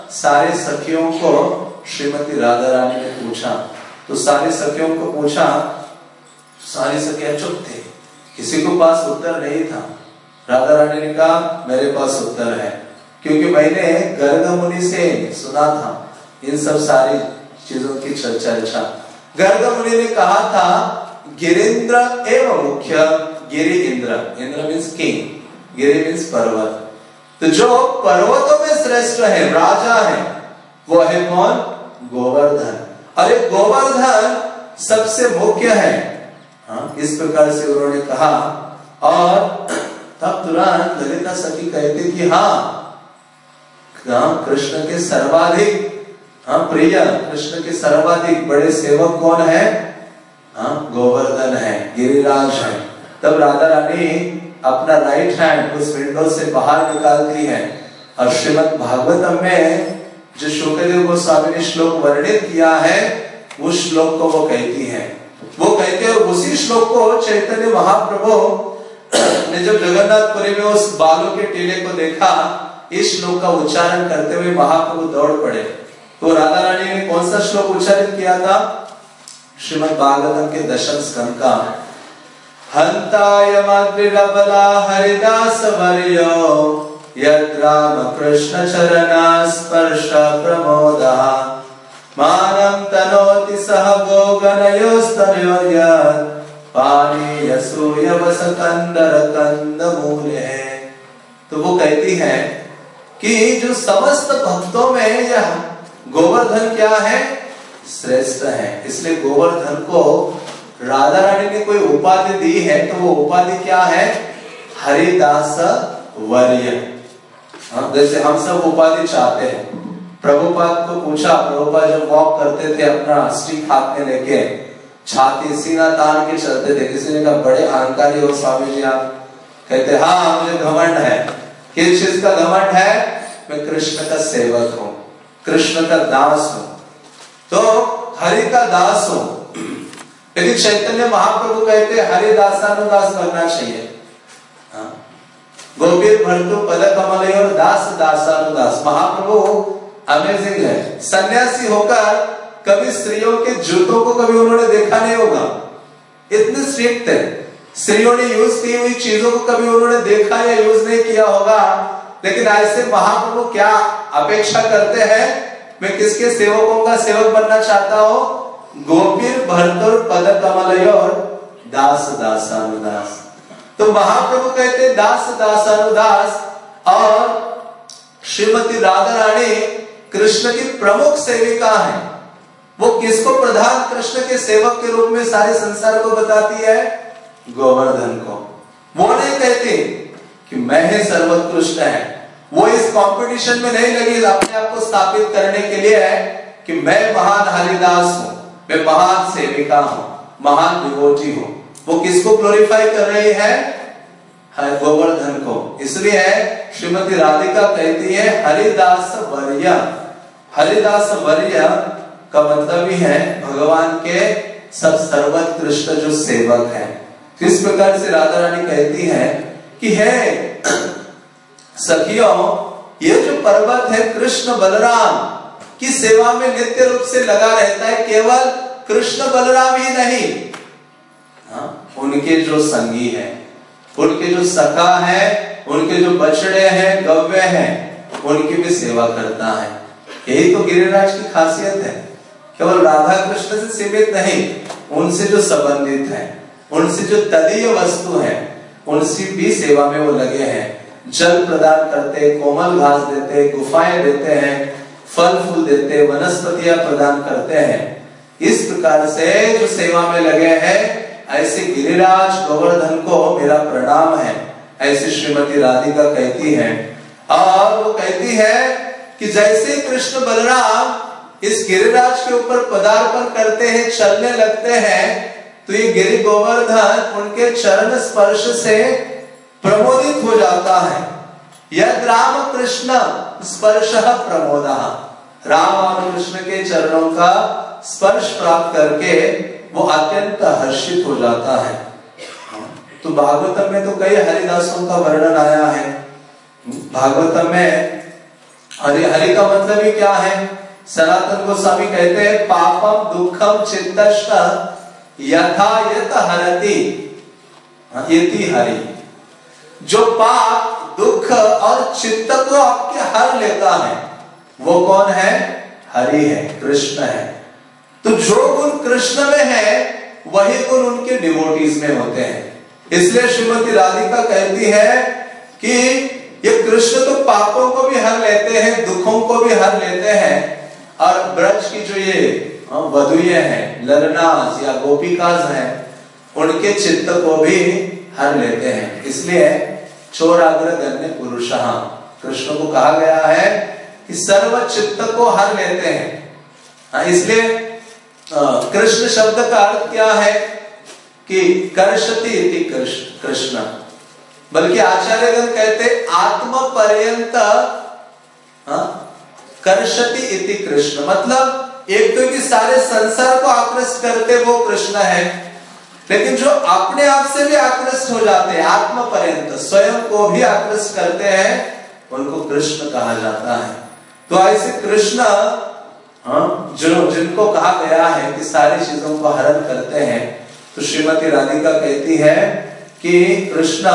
Speaker 1: सारे सखियों को श्रीमती राधा रानी ने पूछा, तो सारे सखियों को पूछा, सारी सखियां चुप थे, किसी को पास उत्तर नहीं था। राधा रानी ने कहा मेरे पास उत्तर है, क्योंकि मैंने गर्ग मुनि से सुना था इन सब सारी चीजों की चर्चा। गर्ग मुनि ने कहा था गिरिंद्र एवं मुख्य, गिरि इंद्र, इंद्र मीन्स किंग, गिरि मीन्स पर्वत। तो जो पर्वतों में श्रेष्ठ है, राजा है, वो है कौन? गोवर्धन। और ये गोवर्धन सबसे मुख्य है। हाँ, इस प्रकार से उन्होंने कहा। और तब तुरंत ललिता सखी कहती कि हाँ, कृष्ण के सर्वाधिक हाँ प्रिय, कृष्ण के सर्वाधिक बड़े सेवक कौन है? हाँ, गोवर्धन है, गिरिराज है। तब राधा रानी अपना राइट हैंड उस विंडो से बाहर निकालती है और श्रीमद् भागवतम में जो शुकदेव गोस्वामी ने श्लोक वर्णित किया है, उस श्लोक को वो कहती है। वो कहते हैं उसी श्लोक को चैतन्य महाप्रभु ने जब जगन्नाथपुरी में उस बालों के टीले को देखा, इस श्लोक का उच्चारण करते हुए महाप्रभु दौड़ पड़े। तो राधा रानी ने कौन सा श्लोक उच्चारित किया था? श्रीमद् भागवतम के दशम स्कंद का हंताय माद्रिरबला हरिदास वर्यो यद राम कृष्ण चरणा स्पर्श प्रमोदः मानं तनोति सह गोगणयोस्तनयोर्यत् पानीयसूयवस कंदर कंदमूले। तो वो कहती है कि जो समस्त भक्तों में यह गोवर्धन क्या है? श्रेष्ठ है। इसलिए गोवर्धन को राधा रानी ने कोई उपाधि दी है, तो वो उपाधि क्या है? हरिदास वर्य। जैसे हम सब उपाधि चाहते हैं। प्रभुपाद को पूछा, प्रभुपाद जब वॉक करते थे अपना स्टिक हाथ में लेके, छाती सीना तान के चलते थे, किसी ने कहा बड़े अहंकारी हो स्वामी जी आप? कहते हाँ, मुझे घमंड है। किस चीज का घमंड है? मैं कृष्ण का सेवक हूँ, कृष्ण का दास हूँ, तो हरि का दास हूँ। लेकिन चैतन्य महाप्रभु कहते हरिदासानुदास बनना चाहिए। हाँ? गोपीर भर्तु पद कमल और दास दासानुदास। महाप्रभु अमेजिंग है। सन्यासी होकर कभी स्त्रियों के जूतों को कभी उन्होंने देखा नहीं होगा, इतने स्ट्रिक्ट है। स्त्रियों ने यूज की हुई चीजों को कभी उन्होंने देखा या यूज नहीं किया होगा। लेकिन ऐसे महाप्रभु क्या अपेक्षा करते हैं? मैं किसके सेवकों का सेवक बनना चाहता हूँ? गोपीर भर्तुर पद कमल और दास दासानुदास। तो महाप्रभु कहते दास दासानुदास। और श्रीमती राधा रानी कृष्ण की प्रमुख सेविका है। वो किसको प्रधान कृष्ण के सेवक के रूप में सारे संसार को बताती है? गोवर्धन को। वो नहीं कहती कि मैं ही सर्वोत्कृष्ट है। वो इस कंपटीशन में नहीं लगी अपने आप को स्थापित करने के लिए है कि मैं महान हरिदास हूँ, मैं महान सेविका हूँ, महान डिवोटी हूँ। वो किसको ग्लोरीफाई कर रही है? गोवर्धन को। इसलिए श्रीमती राधिका कहती है हरिदास वर्य। हरिदास वर्य का मतलब ही है भगवान के सब सर्वोत्कृष्ट जो सेवक है। किस प्रकार से राधा रानी कहती है कि है सखियों, ये जो पर्वत है कृष्ण बलराम की सेवा में नित्य रूप से लगा रहता है। केवल कृष्ण बलराम ही नहीं, हाँ, उनके जो संगी हैं, उनके जो सखा है, उनके जो बछड़े हैं, गव्य हैं, उनकी भी सेवा करता है। यही तो गिरिराज की खासियत है। केवल राधा कृष्ण से सीमित नहीं, उनसे जो संबंधित है, उनसे जो तदीय वस्तु है, उनसे भी सेवा में वो लगे हैं। जल प्रदान करते, कोमल घास देते, गुफाएं देते हैं, फल फूल देते, वनस्पतियां प्रदान करते हैं। इस प्रकार से जो सेवा में लगे हैं, ऐसे गिरिराज गोवर्धन को मेरा प्रणाम है, ऐसी श्रीमती राधिका कहती है। और वो कहती है कि जैसे कृष्ण बलराम इस गिरिराज के ऊपर पदार्पण करते हैं, चलने लगते हैं, तो ये गिरि गोवर्धन उनके चरण स्पर्श से प्रमोदित हो जाता है। यद राम कृष्ण स्पर्श प्रमोदः। राम और कृष्ण के चरणों का स्पर्श प्राप्त करके वो अत्यंत हर्षित हो जाता है। तो भागवतम में तो कई हरिदासों का वर्णन आया है। भागवतम में हरि हरि का मतलब ही क्या है? सनातन गोस्वामी कहते हैं पापम दुखम चित्तश्च यथा यत हरति इति हरि। जो पाप दुख और चित्त को आपके हर लेता है वो कौन है? हरि है, कृष्ण है। तो जो गुण कृष्ण में है वही गुण उनके डिवोटीज में होते हैं। इसलिए श्रीमती राधिका कहती है कि ये कृष्ण तो पापों को भी हर लेते हैं, दुखों को भी हर लेते हैं, और ब्रज की जो ये वधुएं हैं, ललनाज या गोपिकाज हैं, उनके चित्त को भी हर लेते हैं। इसलिए चोराग्र गण्य पुरुषः, कृष्ण को कहा गया है कि सर्व चित्त को हर लेते हैं। इसलिए कृष्ण शब्द का अर्थ क्या है कि कर्षति इति कृष्ण, बल्कि आचार्यगण कहते आत्म पर्यंत कर्षति इति कृष्ण। मतलब एक तो कि सारे संसार को आकृष्ट करते वो कृष्ण है, लेकिन जो अपने आप से भी आकृष्ट हो जाते हैं, आत्म पर्यंत स्वयं को भी आकृष्ट करते हैं, उनको कृष्ण कहा जाता है। तो ऐसे कृष्ण जो जिनको कहा गया है कि सारी चीजों को हरण करते हैं, तो श्रीमती राधिका कहती है कि कृष्ण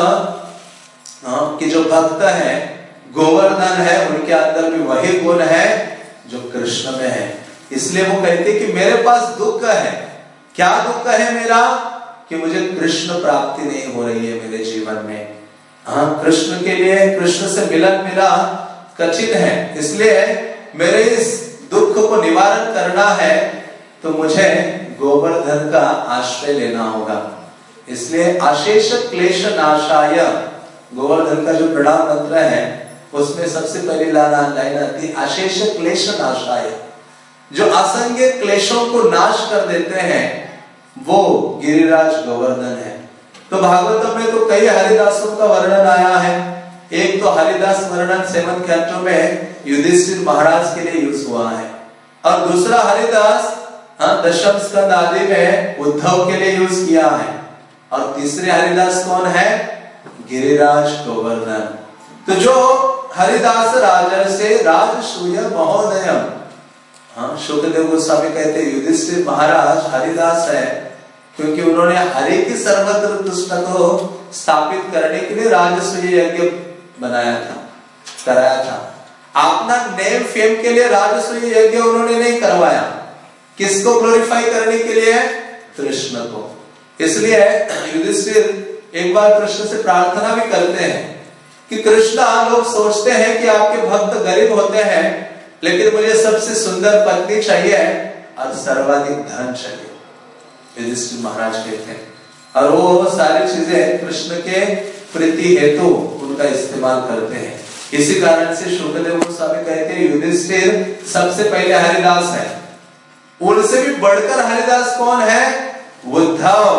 Speaker 1: कि जो भक्त है, गोवर्धन है, उनके अंदर भी वही गुण है जो कृष्ण में है। इसलिए वो कहते कि मेरे पास दुख है। क्या दुख है मेरा? कि मुझे कृष्ण प्राप्ति नहीं हो रही है मेरे जीवन में। हाँ, कृष्ण के लिए कृष्ण से मिलन मिला कठिन है, इसलिए मेरे इस दुख को निवारण करना है तो मुझे गोवर्धन का आश्रय लेना होगा। इसलिए अशेष क्लेश नाशाय, गोवर्धन का जो प्रणाम मंत्र है उसमें सबसे पहली लाइन आती है अशेष क्लेश नाशाय। जो असंख्य क्लेशों को नाश कर देते हैं वो गिरिराज गोवर्धन है। तो भागवतम में तो कई हरिदासों का वर्णन आया है। एक तो हरिदास वर्णन सेवन कैंटो में युधिष्ठिर महाराज के लिए यूज हुआ है, और दूसरा हरिदास दशम स्कंद आदि में उद्धव के लिए यूज किया है, और तीसरे हरिदास कौन है? गिरिराज गोवर्धन। तो जो हरिदास राजर्षि राजसूय महोदयम, हाँ, शुक्रदेव गोस्वामी कहते हैं युधिष्ठिर महाराज हरिदास है क्योंकि उन्होंने हरि की सर्वत्र तुष्ट को स्थापित करने के लिए राजसूय यज्ञ बनाया था, कराया था। अपना नेम फेम के लिए राजसूय यज्ञ उन्होंने नहीं करवाया। किसको ग्लोरीफाई करने के लिए? कृष्ण को। इसलिए युधिष्ठिर एक बार कृष्ण से प्रार्थना भी करते हैं कि कृष्ण, लोग सोचते हैं कि आपके भक्त गरीब होते हैं, लेकिन मुझे सबसे सुंदर पत्नी चाहिए और सर्वाधिक धन चाहिए। युधिष्ठिर महाराज कहते हैं, और वो सारी चीजें कृष्ण के प्रीति हेतु उनका इस्तेमाल करते हैं। इसी कारण से शुक्रदेव गोस्वामी कहते हैं युधिष्ठिर सबसे पहले हरिदास है। उनसे भी बढ़कर हरिदास कौन है? उद्धव।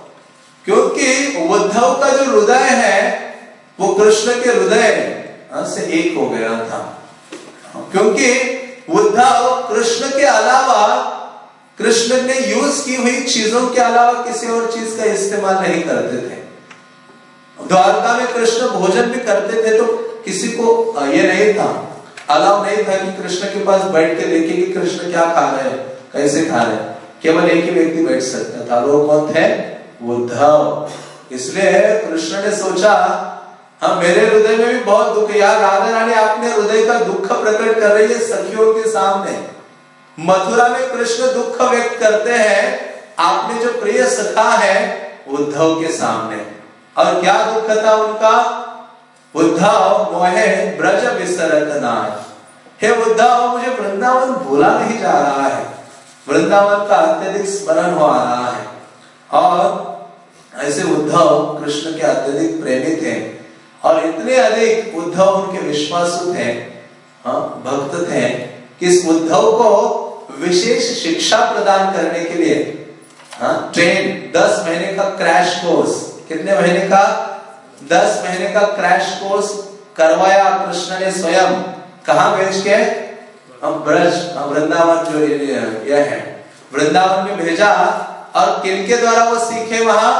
Speaker 1: क्योंकि उद्धव का जो हृदय है वो कृष्ण के हृदय से एक हो गया था। क्योंकि उद्धव कृष्ण के अलावा, कृष्ण ने यूज की हुई चीजों के अलावा किसी और चीज का इस्तेमाल नहीं करते थे। द्वारका में कृष्ण भोजन भी करते थे तो किसी को ये नहीं था, अलाउ नहीं था कि कृष्ण के पास बैठ के देखे कि कृष्ण क्या खा रहे हैं, कैसे खा रहे हैं। केवल एक ही व्यक्ति बैठ सकता था, वो कौन थे? उद्धव। इसलिए कृष्ण ने सोचा, हाँ, मेरे हृदय में भी बहुत दुख है यार, राधा रानी आपने हृदय का दुख प्रकट कर रही है सखियों के सामने। मथुरा में कृष्ण दुख व्यक्त करते हैं, आपने जो प्रिय सखा है उद्धव के सामने। और क्या दुख था उनका? उद्धव मोहे ब्रज विसरत नाय। हे उद्धव, मुझे वृंदावन भूला नहीं जा रहा है, वृंदावन का अत्यधिक स्मरण हो आ रहा है। और ऐसे उद्धव कृष्ण के अत्यधिक प्रेमी थे, और इतने अधिक उद्धव उनके विश्वासु थे, हाँ, भक्त थे, कि इस उद्धव को विशेष शिक्षा प्रदान करने के लिए, हाँ, ट्रेन दस महीने का क्रैश कोर्स, कितने महीने का? दस महीने का क्रैश कोर्स करवाया कृष्ण ने स्वयं। कहाँ भेज के? हम ब्रज, वृंदावन जो यह है, वृंदावन में भेजा। और किनके द्वारा वो सीखे? वहां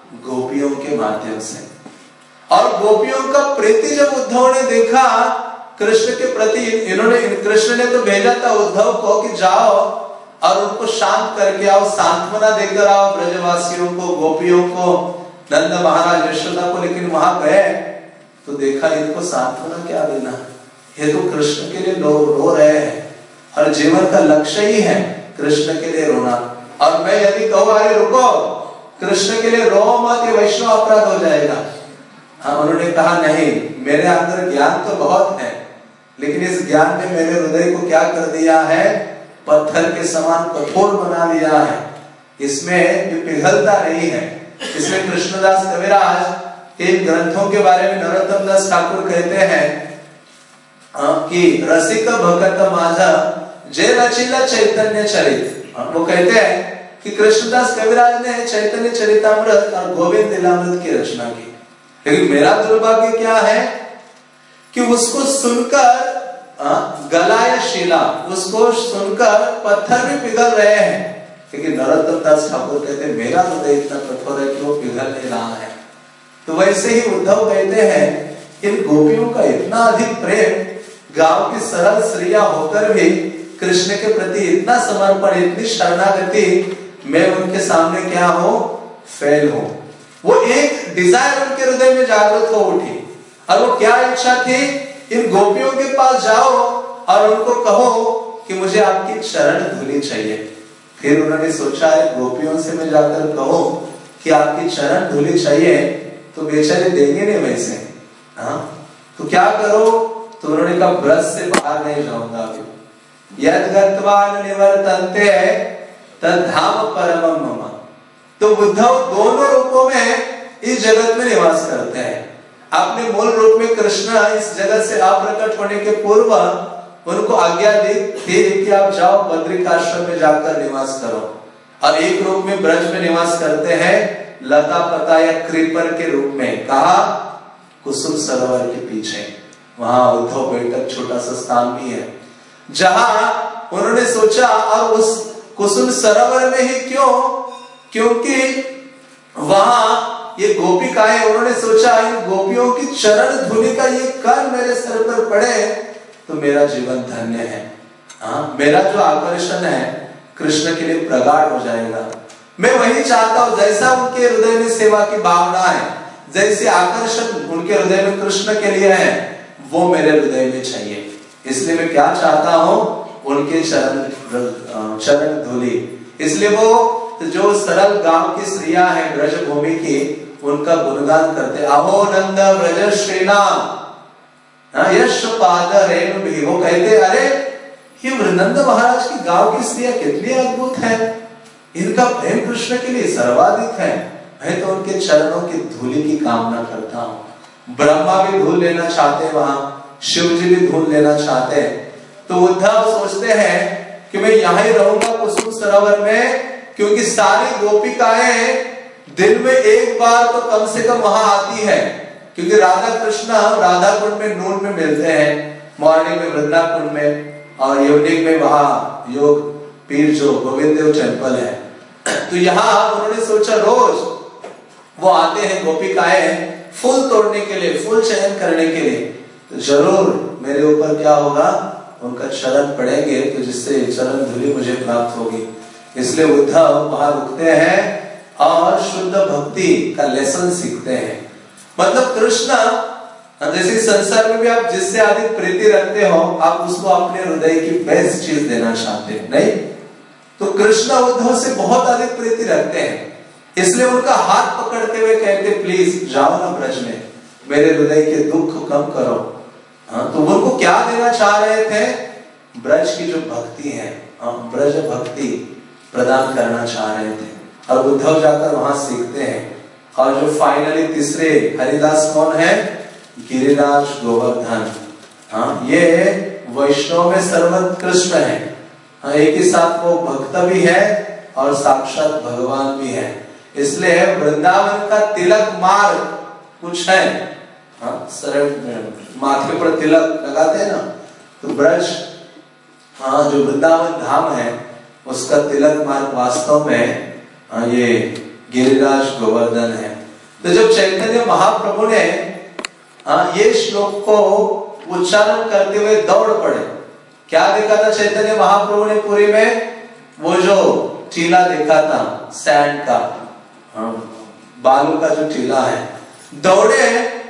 Speaker 1: गोपियों के माध्यम से। और गोपियों का प्रीति जब उद्धव ने देखा कृष्ण के प्रति इन्होंने, कृष्ण ने तो भेजा था उद्धव को कि जाओ और उनको शांत करके आओ, सांत्वना देकर आओ ब्रजवासियों को, गोपियों को, नंद महाराज यशोदा को। लेकिन वहां गए तो देखा इनको सांत्वना क्या देना, ये तो कृष्ण के लिए रो रो रहे हैं और जीवन का लक्ष्य ही है कृष्ण के लिए रोना। और मैं यदि कहूँ अरे रुको, कृष्ण के लिए रो मत, ये वैष्णव अपराध हो जाएगा। हाँ, उन्होंने कहा नहीं, मेरे अंदर ज्ञान तो बहुत है, लेकिन इस ज्ञान ने मेरे हृदय को क्या कर दिया है, पत्थर के समान कठोर बना दिया है। इसमें पिघलता नहीं है। इसमें कृष्णदास कविराज के ग्रंथों के बारे में नरोत्तम दास ठाकुर कहते हैं कि रसिक भगत माझा जय रचिला चैतन्य चरित। वो कहते हैं कि कृष्णदास कविराज ने चैतन्य चरितामृत और गोविंद लीलामृत की रचना की, लेकिन मेरा दुर्भाग्य क्या है कि उसको सुनकर गलाया शिला, उसको सुनकर पत्थर भी पिघल रहे हैं। लेकिन नरोत्तम दास ठाकुर कहते हैं मेरा हृदय इतना कठोर है कि वो पिघल नहीं रहा है। तो वैसे ही उद्धव कहते हैं इन गोपियों का इतना अधिक प्रेम, गांव की सरल स्त्रियां होकर भी कृष्ण के प्रति इतना समर्पण, इतनी शरणागति, मैं उनके सामने क्या हो, फेल हो। वो एक डिजायर उनके हृदय में जागृत हो उठी, और वो क्या इच्छा थी, इन गोपियों के पास जाओ और उनको कहो कि मुझे आपकी चरण धूली चाहिए। फिर उन्होंने सोचा है गोपियों से मैं जाकर कहूं कि आपकी चरण धूली चाहिए तो बेचारे देंगे नहीं वैसे। हाँ, तो क्या करो, तो उन्होंने कहा ब्रज से बाहर नहीं जाऊंगा अभी। यद गत्वा न निवर्तन्ते तद्धाम परमम मम। तो उद्धव दोनों रूपों में इस जगत में निवास करते हैं। अपने मूल रूप में कृष्ण इस जगत से अप्रकट होने के पूर्व उनको आज्ञा दी थी कि आप जाओ बद्रिकाश्रम में जाकर निवास करो, और एक रूप में ब्रज में निवास करते हैं, लता पता या क्रीपर के रूप में। कहा कुसुम सरोवर के पीछे, वहां उद्धव बैठक छोटा सा स्थान भी है जहां उन्होंने सोचा, और उस कुसुम सरोवर में ही क्यों, क्योंकि वहां ये गोपिकाएं, उन्होंने सोचा इन गोपियों की चरण धूलि का ये कर मेरे सर पर पड़े तो मेरा जीवन धन्य है। हाँ, मेरा जो आकर्षण है कृष्ण के लिए प्रगाढ़ हो जाएगा। मैं वही चाहता हूं, जैसा उनके हृदय में सेवा की भावना है, जैसे आकर्षण उनके हृदय में कृष्ण के लिए है, वो मेरे हृदय में चाहिए। इसलिए मैं क्या चाहता हूं, उनके चरण चरण धूलि। इसलिए वो जो सरल गांव की स्त्रियां हैं ब्रज भूमि की, उनका गुणगान करते, अहो नंद ब्रज श्रीनाम यश पाद रेणु भी। वो कहते अरे ये नंद महाराज की गांव की स्त्रियां कितनी अद्भुत है, इनका प्रेम कृष्ण के लिए सर्वाधिक है। मैं तो उनके चरणों की धूलि की कामना करता हूँ। ब्रह्मा भी धूल लेना चाहते, वहां शिव जी भी धूल लेना चाहते। तो उद्धव सोचते हैं कि मैं यहाँ ही रहूंगा कुसुम सरोवर में, क्योंकि सारी गोपिकाएं दिन में एक बार तो कम से कम वहां आती है, क्योंकि राधा कृष्ण राधा कुंड में नून में मिलते हैं, मॉर्निंग में वृंदा कुंड में, और इवनिंग में वहां योग पीर जो गोविंद देव टेम्पल है। तो यहाँ उन्होंने सोचा रोज वो आते हैं गोपिकाएं फूल तोड़ने के लिए, फूल चयन करने के लिए, तो जरूर मेरे ऊपर क्या होगा, उनका चरण पड़ेंगे, तो जिससे चरण धूलि मुझे प्राप्त होगी। इसलिए उद्धव वहां रुकते हैं और शुद्ध भक्ति का लेसन सीखते हैं। मतलब कृष्ण, जैसे संसार में भी आप जिससे अधिक प्रीति रखते हो, आप उसको अपने हृदय की बेस्ट चीज देना चाहते हैं, नहीं? तो कृष्ण उद्धव से बहुत अधिक प्रीति रखते हैं, इसलिए उनका हाथ पकड़ते हुए कहते प्लीज जाओ ना ब्रज में, मेरे हृदय के दुख कम करो। हाँ, तो उनको क्या देना चाह रहे थे, ब्रज की जो भक्ति है, ब्रज भक्ति प्रदान करना चाह रहे थे, और उद्धव जाकर वहां सीखते हैं। और जो फाइनली तीसरे हरिदास कौन है, गिरिराज गोवर्धन। हाँ, ये वैष्णव में सर्वोत्कृष्ट है। हाँ, एक ही साथ वो भक्त भी है और साक्षात भगवान भी है। इसलिए वृंदावन का तिलक मार्ग कुछ है, हाँ, सरल माथे पर तिलक लगाते हैं ना, तो ब्रज, हाँ, जो वृंदावन धाम है उसका तिलक मार्ग वास्तव में हाँ, ये गिरिराज गोवर्धन है। तो जब चैतन्य महाप्रभु ने हाँ, ये श्लोक को उच्चारण करते हुए दौड़ पड़े। क्या देखा था चैतन्य महाप्रभु ने पुरी में? वो जो टीला देखा था सैंड का, बालू का जो टीला है। दौड़े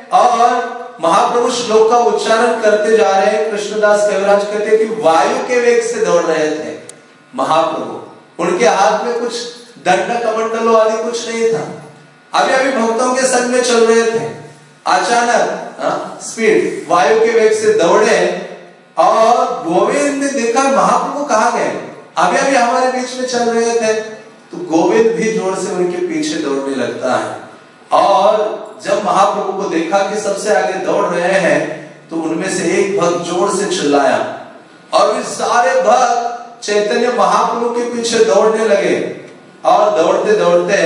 Speaker 1: और महाप्रभु श्लोक का उच्चारण करते जा रहे हैं। कृष्णदास कविराज कहते हैं कि वायु के वेग से दौड़ रहे थे महाप्रभु। उनके हाथ में कुछ दंड कमंडलों आदि कुछ नहीं था। अभी अभी भक्तों के संग में चल रहे थे। अचानक हाँ, स्पीड वायु के वेग से दौड़े और गोविंद ने देखा महाप्रभु कहाँ गए, अभी अभी हमारे बीच में चल रहे थे। तो गोविंद भी जोर से उनके पीछे दौड़ने लगता है। और जब महाप्रभु को देखा कि सबसे आगे दौड़ रहे हैं तो उनमें से एक भक्त जोर से चिल्लाया और वे सारे भक्त चैतन्य महाप्रभु के पीछे दौड़ने लगे। और दौड़ते दौड़ते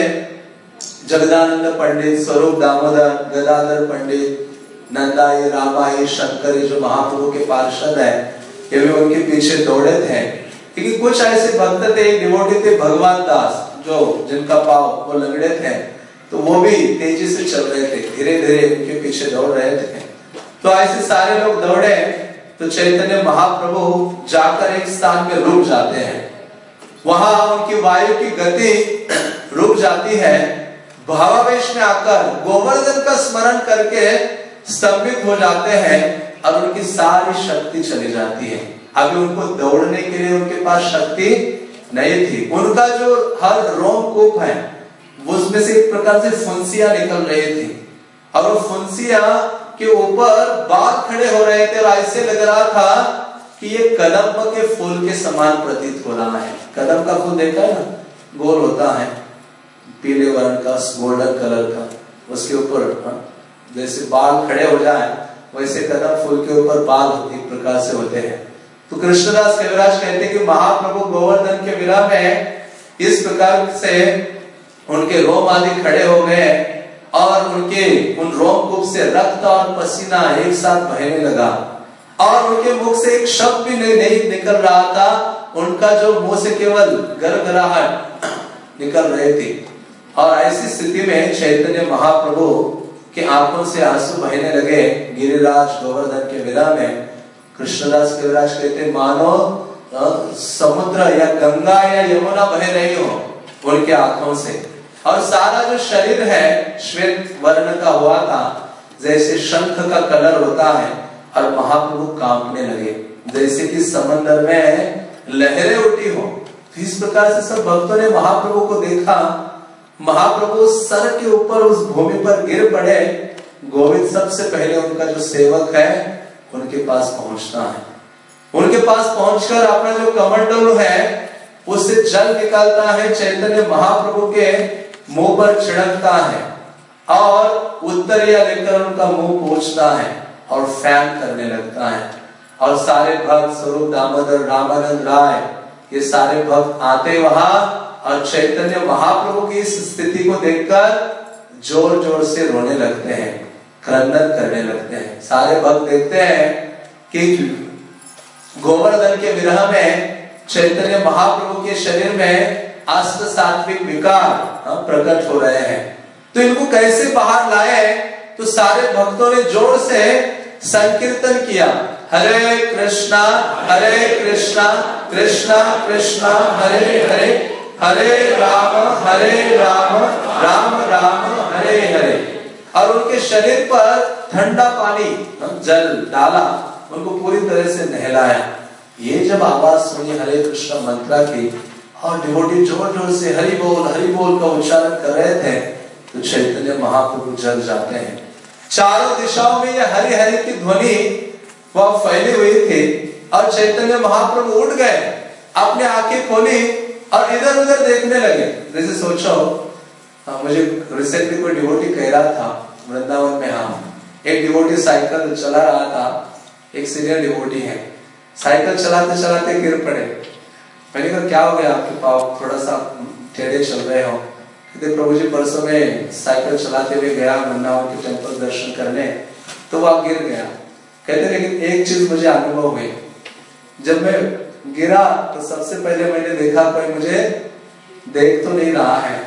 Speaker 1: जगदानंद पंडित, स्वरूप दामोदर, गदाधर पंडित, नंदाई, रामाई, शंकरी जो महाप्रभु के पार्षद है, ये भी उनके पीछे दौड़े थे। क्योंकि कुछ ऐसे भक्त थे, डिवोटी थे भगवान दास, जो जिनका पांव वो लंगड़े थे, तो वो भी तेजी से चल रहे थे, धीरे धीरे उनके पीछे दौड़ रहे थे। तो ऐसे सारे लोग दौड़े तो चैतन्य महाप्रभु जाकर एक स्थान में रुक जाते हैं। वहां उनकी वायु की गति रुक जाती है। भावावेश में आकर गोवर्धन का स्मरण करके स्तंभित हो जाते हैं और उनकी सारी शक्ति चली जाती है। अभी उनको दौड़ने के लिए उनके पास शक्ति नहीं थी। उनका जो हर रोमकूप है उसमें से एक प्रकार से फुंसियां निकल रही थी और वो फुंसियां के ऊपर बाल खड़े हो रहे थे और ऐसे लग रहा था कि ये कदम के फूल के समान प्रतीत हो रहा है। कदम का फूल देखा है ना, गोल होता है, पीले वर्ण का, गोल्डन कलर का, उसके ऊपर जैसे बाल खड़े हो जाए वैसे कदम फूल के ऊपर बाल एक प्रकार से होते हैं। तो कृष्णदास कविराज कहते हैं कि महाप्रभु गोवर्धन के विरह में इस प्रकार से उनके रोम आदि खड़े हो गए और उनके उन रोमकूप से रक्त और पसीना एक साथ बहने लगा और उनके मुख से एक शब्द भी नहीं, नहीं निकल रहा था। उनका जो मुंह से केवल गड़गड़ाहट निकल रही थी। और ऐसी स्थिति में चैतन्य महाप्रभु के आंखों से आंसू बहने लगे। गिरिराज गोवर्धन के विरह में कृष्णदास कविराज कहते मानो समुद्र या गंगा या यमुना बह रही हो उनके आंखों से। और सारा जो शरीर है श्वेत वर्ण का हुआ था, जैसे शंख का कलर होता है, और महाप्रभु कांपने लगे जैसे कि समंदर में लहरें उठी हो। तो इस प्रकार से सब भक्तों ने महाप्रभु को देखा। महाप्रभु सर के ऊपर उस भूमि पर गिर पड़े। गोविंद सबसे पहले उनका जो सेवक है उनके पास पहुंचता है। उनके पास पहुंचकर अपना जो कमंडल है उससे जल निकालता है, चैतन्य महाप्रभु के मुंह पर छिड़कता है और उत्तरिया लेकर उनका मुंह पोंछता है और फैन करने लगता है। और सारे भक्त, स्वरूप दामोदर, रामानंद राय, ये सारे भक्त आते वहां और चैतन्य महाप्रभु की इस स्थिति को देखकर जोर जोर से रोने लगते हैं, क्रंदन करने लगते हैं। सारे भक्त देखते हैं कि गोवर्धन के विरह में चैतन्य महाप्रभु के शरीर में अष्ट सात्विक विकार प्रकट हो रहे हैं। तो इनको कैसे बाहर लाए? तो सारे भक्तों ने जोर से संकीर्तन किया, हरे कृष्णा हरे कृष्णा कृष्णा कृष्णा हरे हरे, हरे राम हरे राम राम राम हरे हरे। और उनके शरीर पर ठंडा पानी जल डाला, उनको पूरी तरह से नहलाया। ये जब आवाज सुनी हरे कृष्ण मंत्र की और डिवोटी जोर जोर से हरि बोल हरि बोल का उच्चारण कर रहे थे, तो चैतन्य महाप्रभु जग जाते हैं। चारों दिशाओं में ये हरि हरि की ध्वनि वह फैली हुई थी और चैतन्य महाप्रभु उठ गए, अपने आंखें खोली और इधर उधर देखने लगे। जैसे सोचो, मुझे रिसेंटली कोई डिवोटी कह रहा था वृंदावन में, हाँ एक डिवोटी साइकिल चला रहा था, एक सीनियर डिवोटी है, साइकिल चलाते चलाते गिर पड़े। मैंने कहा क्या हो गया आपके पाँव थोड़ा सा टेढ़े चल रहे हो? कहते प्रभु जी परसों में साइकिल चलाते हुए गया वृंदावन के टेम्पल दर्शन करने, तो वह गिर गया। कहते लेकिन एक चीज मुझे अनुभव हुई, जब मैं गिरा तो सबसे पहले मैंने देखा कोई मुझे देख तो नहीं रहा है।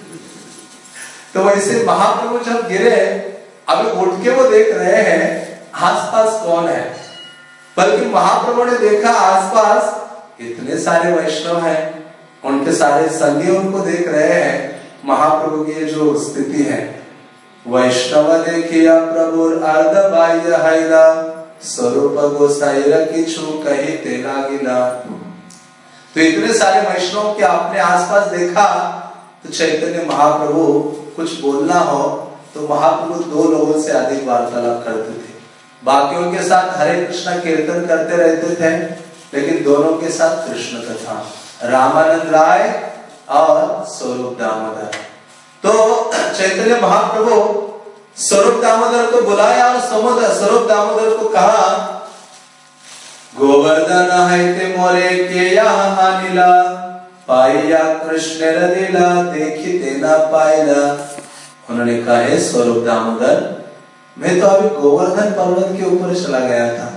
Speaker 1: तो वैसे महाप्रभु जब गिरे, अभी उठ के वो देख रहे हैं, आसपास कौन है, बल्कि महाप्रभु ने देखा आसपास इतने सारे वैष्णव हैं, उनके सारे संगी उनको देख रहे हैं। महाप्रभु की जो स्थिति है, वैष्णव देखिया प्रभु अर्ध बाह्य हैला स्वरूप गोसाईर किछु कही तेला गिला। तो इतने सारे वैष्णव के आपने आसपास देखा, तो चैतन्य महाप्रभु कुछ बोलना हो तो महाप्रभु दो लोगों से अधिक वार्तालाप करते थे। बाकियों के साथ हरे कृष्ण कीर्तन करते रहते थे, लेकिन दोनों के साथ कृष्ण कथा, रामानंद राय और स्वरूप दामोदर। तो चैतन्य महाप्रभु स्वरूप दामोदर को बुलाया और समुद्र स्वरूप दामोदर को कहा, गोवर्धन है ते मोरे के यहाँ हानिला पाइया कृष्ण रदिला देखी तेना पाइला। उन्होंने कहा, है स्वरूप दामोदर, मैं तो अभी गोवर्धन पर्वत के ऊपर चला गया था,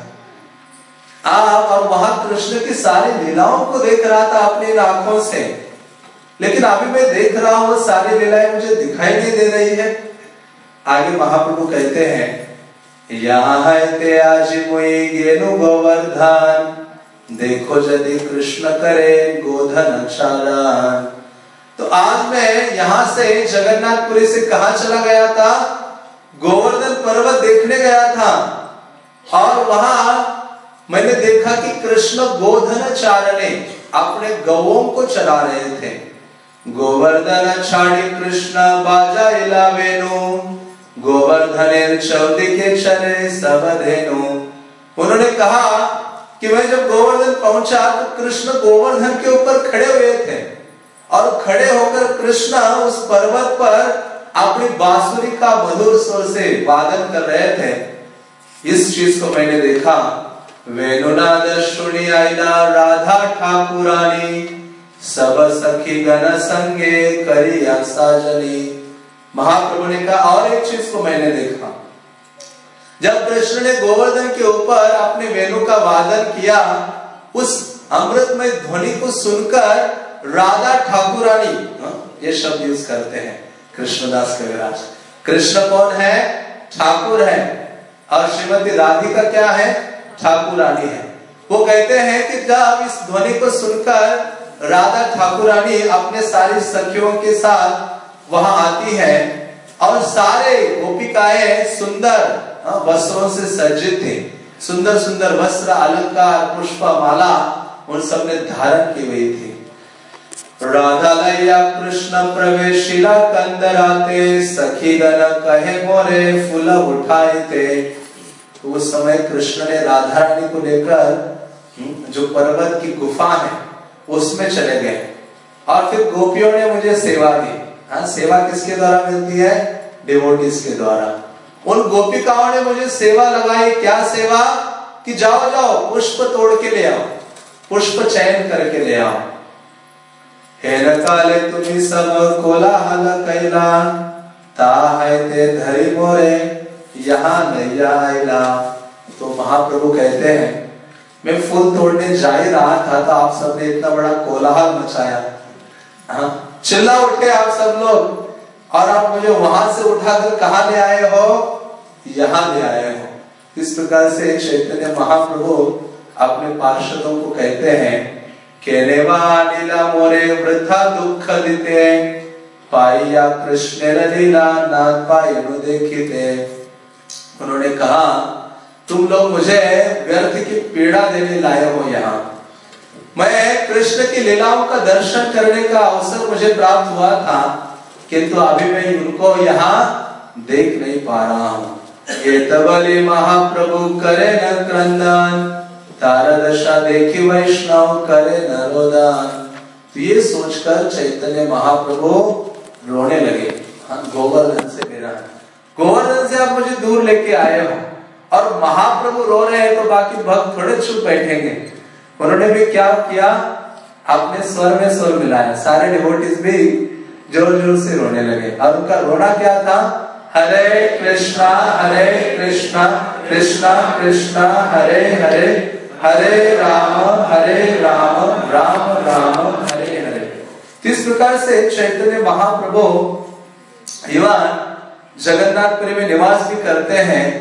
Speaker 1: आप और वहां कृष्ण की सारी लीलाओं को देख रहा था अपनी आंखों से, लेकिन अभी मैं देख रहा हूं वो सारी लीलाएं मुझे दिखाई नहीं दे रही है। आगे महाप्रभु कहते हैं, यहाँ है ते आज मुई गेनु गोवर्धन देखो यदि कृष्ण करे गोधन चारण। तो आज मैं यहाँ से जगन्नाथपुरी से कहा चला गया था, गोवर्धन पर्वत देखने गया था, और वहां मैंने देखा कि कृष्ण गोधन चारणे अपने गौओं को चला रहे थे। गोवर्धन छाड़ी कृष्ण बाजा इलावेनु गोवर्धन चौदिके चले सब धेनु। उन्होंने कहा कि मैं जब गोवर्धन पहुंचा तो कृष्ण गोवर्धन के ऊपर खड़े हुए थे, और खड़े होकर कृष्ण उस पर्वत पर अपनी बांसुरी का मधुर स्वर से वादन कर रहे थे। इस चीज को मैंने देखा। वेणुनाद सुनी आइला राधा ठाकुरानी सब सखी गण संगे करिया साजनी। महाप्रभु ने कहा, और एक चीज को मैंने देखा, जब कृष्ण ने गोवर्धन के ऊपर अपने वेणु का वादन किया, उस अमृतमय ध्वनि को सुनकर राधा ठाकुरानी, ये शब्द यूज करते हैं कृष्णदास कविराज। कृष्ण कौन है? ठाकुर है, और श्रीमती राधिका क्या है? ठाकुरानी है। वो कहते हैं कि जब इस ध्वनि को सुनकर राधा ठाकुरानी अपने सारी सखियों के साथ वहां आती है, और सारे गोपिकाएं सुंदर वस्त्रों से सज्जित थे, सुंदर सुंदर वस्त्र, अलंकार, पुष्प, माला उन सब ने धारण की हुई थी। राधा लैया कृष्ण प्रवेशिला कंदराते सखी गण कहे मोरे फूल उठाए थे। तो उस समय कृष्ण ने राधा रानी को लेकर जो पर्वत की गुफा है उसमें चले गए, और फिर गोपियों ने मुझे सेवा दी। हाँ, सेवा किसके द्वारा मिलती है? डिवोटीज के द्वारा। उन गोपिकाओं ने मुझे सेवा लगाई। क्या सेवा? कि जाओ जाओ पुष्प तोड़ के ले आओ, पुष्प चयन करके ले आओ। हेर काले तुम्ही सब कोलाहल कैला ता है ते धरी मोरे यहाँ नैया आइला। तो महाप्रभु कहते हैं, मैं फूल तोड़ने जा ही रहा था तो आप सबने इतना बड़ा कोलाहल मचाया, हाँ, चिल्ला उठे आप सब लोग, और आप मुझे वहां से उठाकर कहाँ ले आए हो? यहाँ ले आए हो। इस प्रकार से चैतन्य महाप्रभु अपने पार्षदों को कहते हैं, केनेवा लीला मोरे वृथा दुख दिते पाइया कृष्ण लीला नाथ पायनु देखिते। उन्होंने कहा, तुम लोग मुझे व्यर्थ की पीड़ा देने लाए हो यहाँ। मैं कृष्ण की लीलाओं का दर्शन करने का अवसर मुझे प्राप्त हुआ था, किंतु अभी मैं उनको यहाँ देख नहीं पा रहा हूँ। ये तबले महाप्रभु करे न क्रंदन तारा दशा देखी वैष्णव करे न रोदन। तो ये सोचकर चैतन्य महाप्रभु रोने लगे। हाँ, गोवर्धन से मेरा गोवर्धन से आप मुझे दूर लेके आए हो, और महाप्रभु रो रहे हैं तो बाकी भक्त थोड़े चुप बैठेंगे। उन्होंने भी क्या किया? अपने स्वर में स्वर मिलाया। सारे डिवोटीज भी जोर जोर से रोने लगे, और उनका रोना क्या था? हरे कृष्णा हरे कृष्णा कृष्णा कृष्णा हरे हरे हरे राम हरे राम राम राम हरे हरे। इस प्रकार से चैतन्य महाप्रभु युवान जगन्नाथपुरी में निवास भी करते हैं,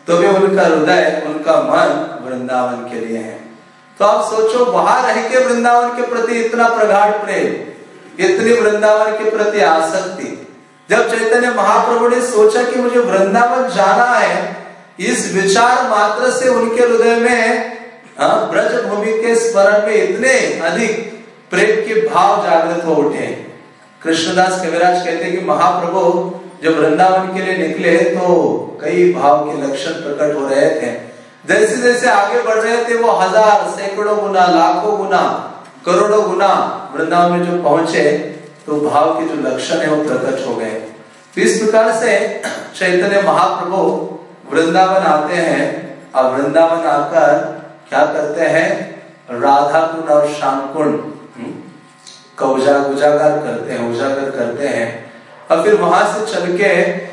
Speaker 1: तो भी उनका हृदय, उनका मन वृंदावन के लिए है। तो आप सोचो, वहां रह के वृंदावन के प्रति इतना प्रगाढ़ प्रेम, इतनी वृंदावन के प्रति आसक्ति। जब चैतन्य महाप्रभु ने सोचा कि मुझे वृंदावन जाना है, इस विचार मात्र से उनके हृदय में ब्रज भूमि के स्मरण में इतने अधिक प्रेम के भाव जागृत हो उठे। कृष्णदास कविराज कहते हैं कि महाप्रभु जब वृंदावन के लिए निकले तो कई भाव के लक्षण प्रकट हो रहे थे। जैसे जैसे आगे बढ़ रहे थे वो हजार, सैकड़ों गुना, लाखों गुना, करोड़ों गुना वृंदावन में जो पहुंचे तो भाव के जो लक्षण है वो प्रकट हो गए। तो इस प्रकार से चैतन्य महाप्रभु वृंदावन आते हैं और वृंदावन आकर क्या करते हैं, राधा कुंड और श्याम कुंड का उजागर करते हैं, उजागर करते हैं। और फिर वहां से चल के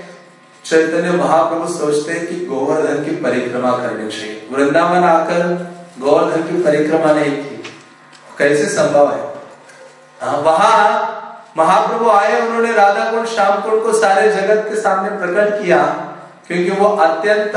Speaker 1: चैतन्य महाप्रभु सोचते हैं कि गोवर्धन की परिक्रमा करनी चाहिए। वृंदावन आकर गोवर्धन की परिक्रमा नहीं की, कैसे संभव है? हाँ, वहां महाप्रभु आए, उन्होंने राधा कुंड, श्याम कुंड को सारे जगत के सामने प्रकट किया, क्योंकि वो अत्यंत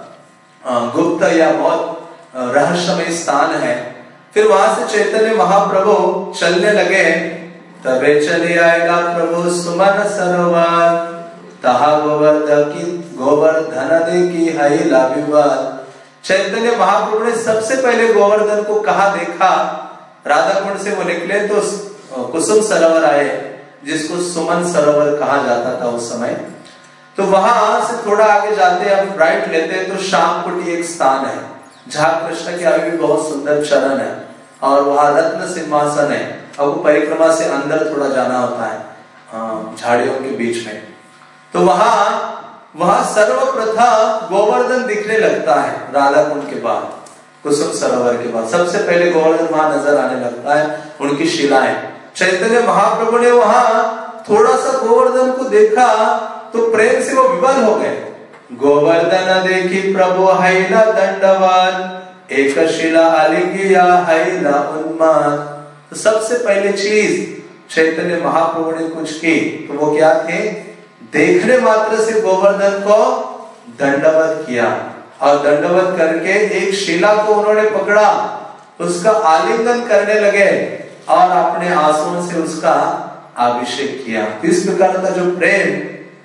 Speaker 1: गुप्त या बहुत रहस्यमय स्थान है। फिर वहां से चैतन्य महाप्रभु चलने लगे, तबे चले आएगा प्रभु सुमन सरोवर, तहा गोवर्धन की गोवर्धन देखी हई लाभिवाद। चैतन्य महाप्रभु ने सबसे पहले गोवर्धन को कहा देखा, राधा कुंड से वो निकले तो कुसुम सरोवर आए, जिसको सुमन सरोवर कहा जाता था उस समय। तो वहां से थोड़ा आगे जाते हैं, हम राइट लेते हैं तो श्याम कुटी एक स्थान है जहाँ कृष्ण के अभी भी बहुत सुंदर चरण है और वहां रत्न सिंहासन है। और वो परिक्रमा से अंदर थोड़ा जाना होता है झाड़ियों के बीच में। तो वहां वहां सर्वप्रथम गोवर्धन दिखने लगता है राधा कुंड के बाद, कुसुम सरोवर के बाद सबसे पहले गोवर्धन वहां नजर आने लगता है, उनकी शिलाएं। चैतन्य महाप्रभु ने वहां थोड़ा सा गोवर्धन को देखा तो प्रेम से वो विवल हो गए। गोवर्धन देखी प्रभु हैला दंडवान, एक शिला अलिगिया हैला उन्माद। तो सबसे पहले चीज चैतन्य महाप्रभु ने कुछ की तो वो क्या थे, देखने मात्र से गोवर्धन को दंडवत किया और दंडवत करके एक शिला को उन्होंने पकड़ा, उसका आलिंगन करने लगे और अपने आंसुओं से उसका अभिषेक किया। इस प्रकार का जो प्रेम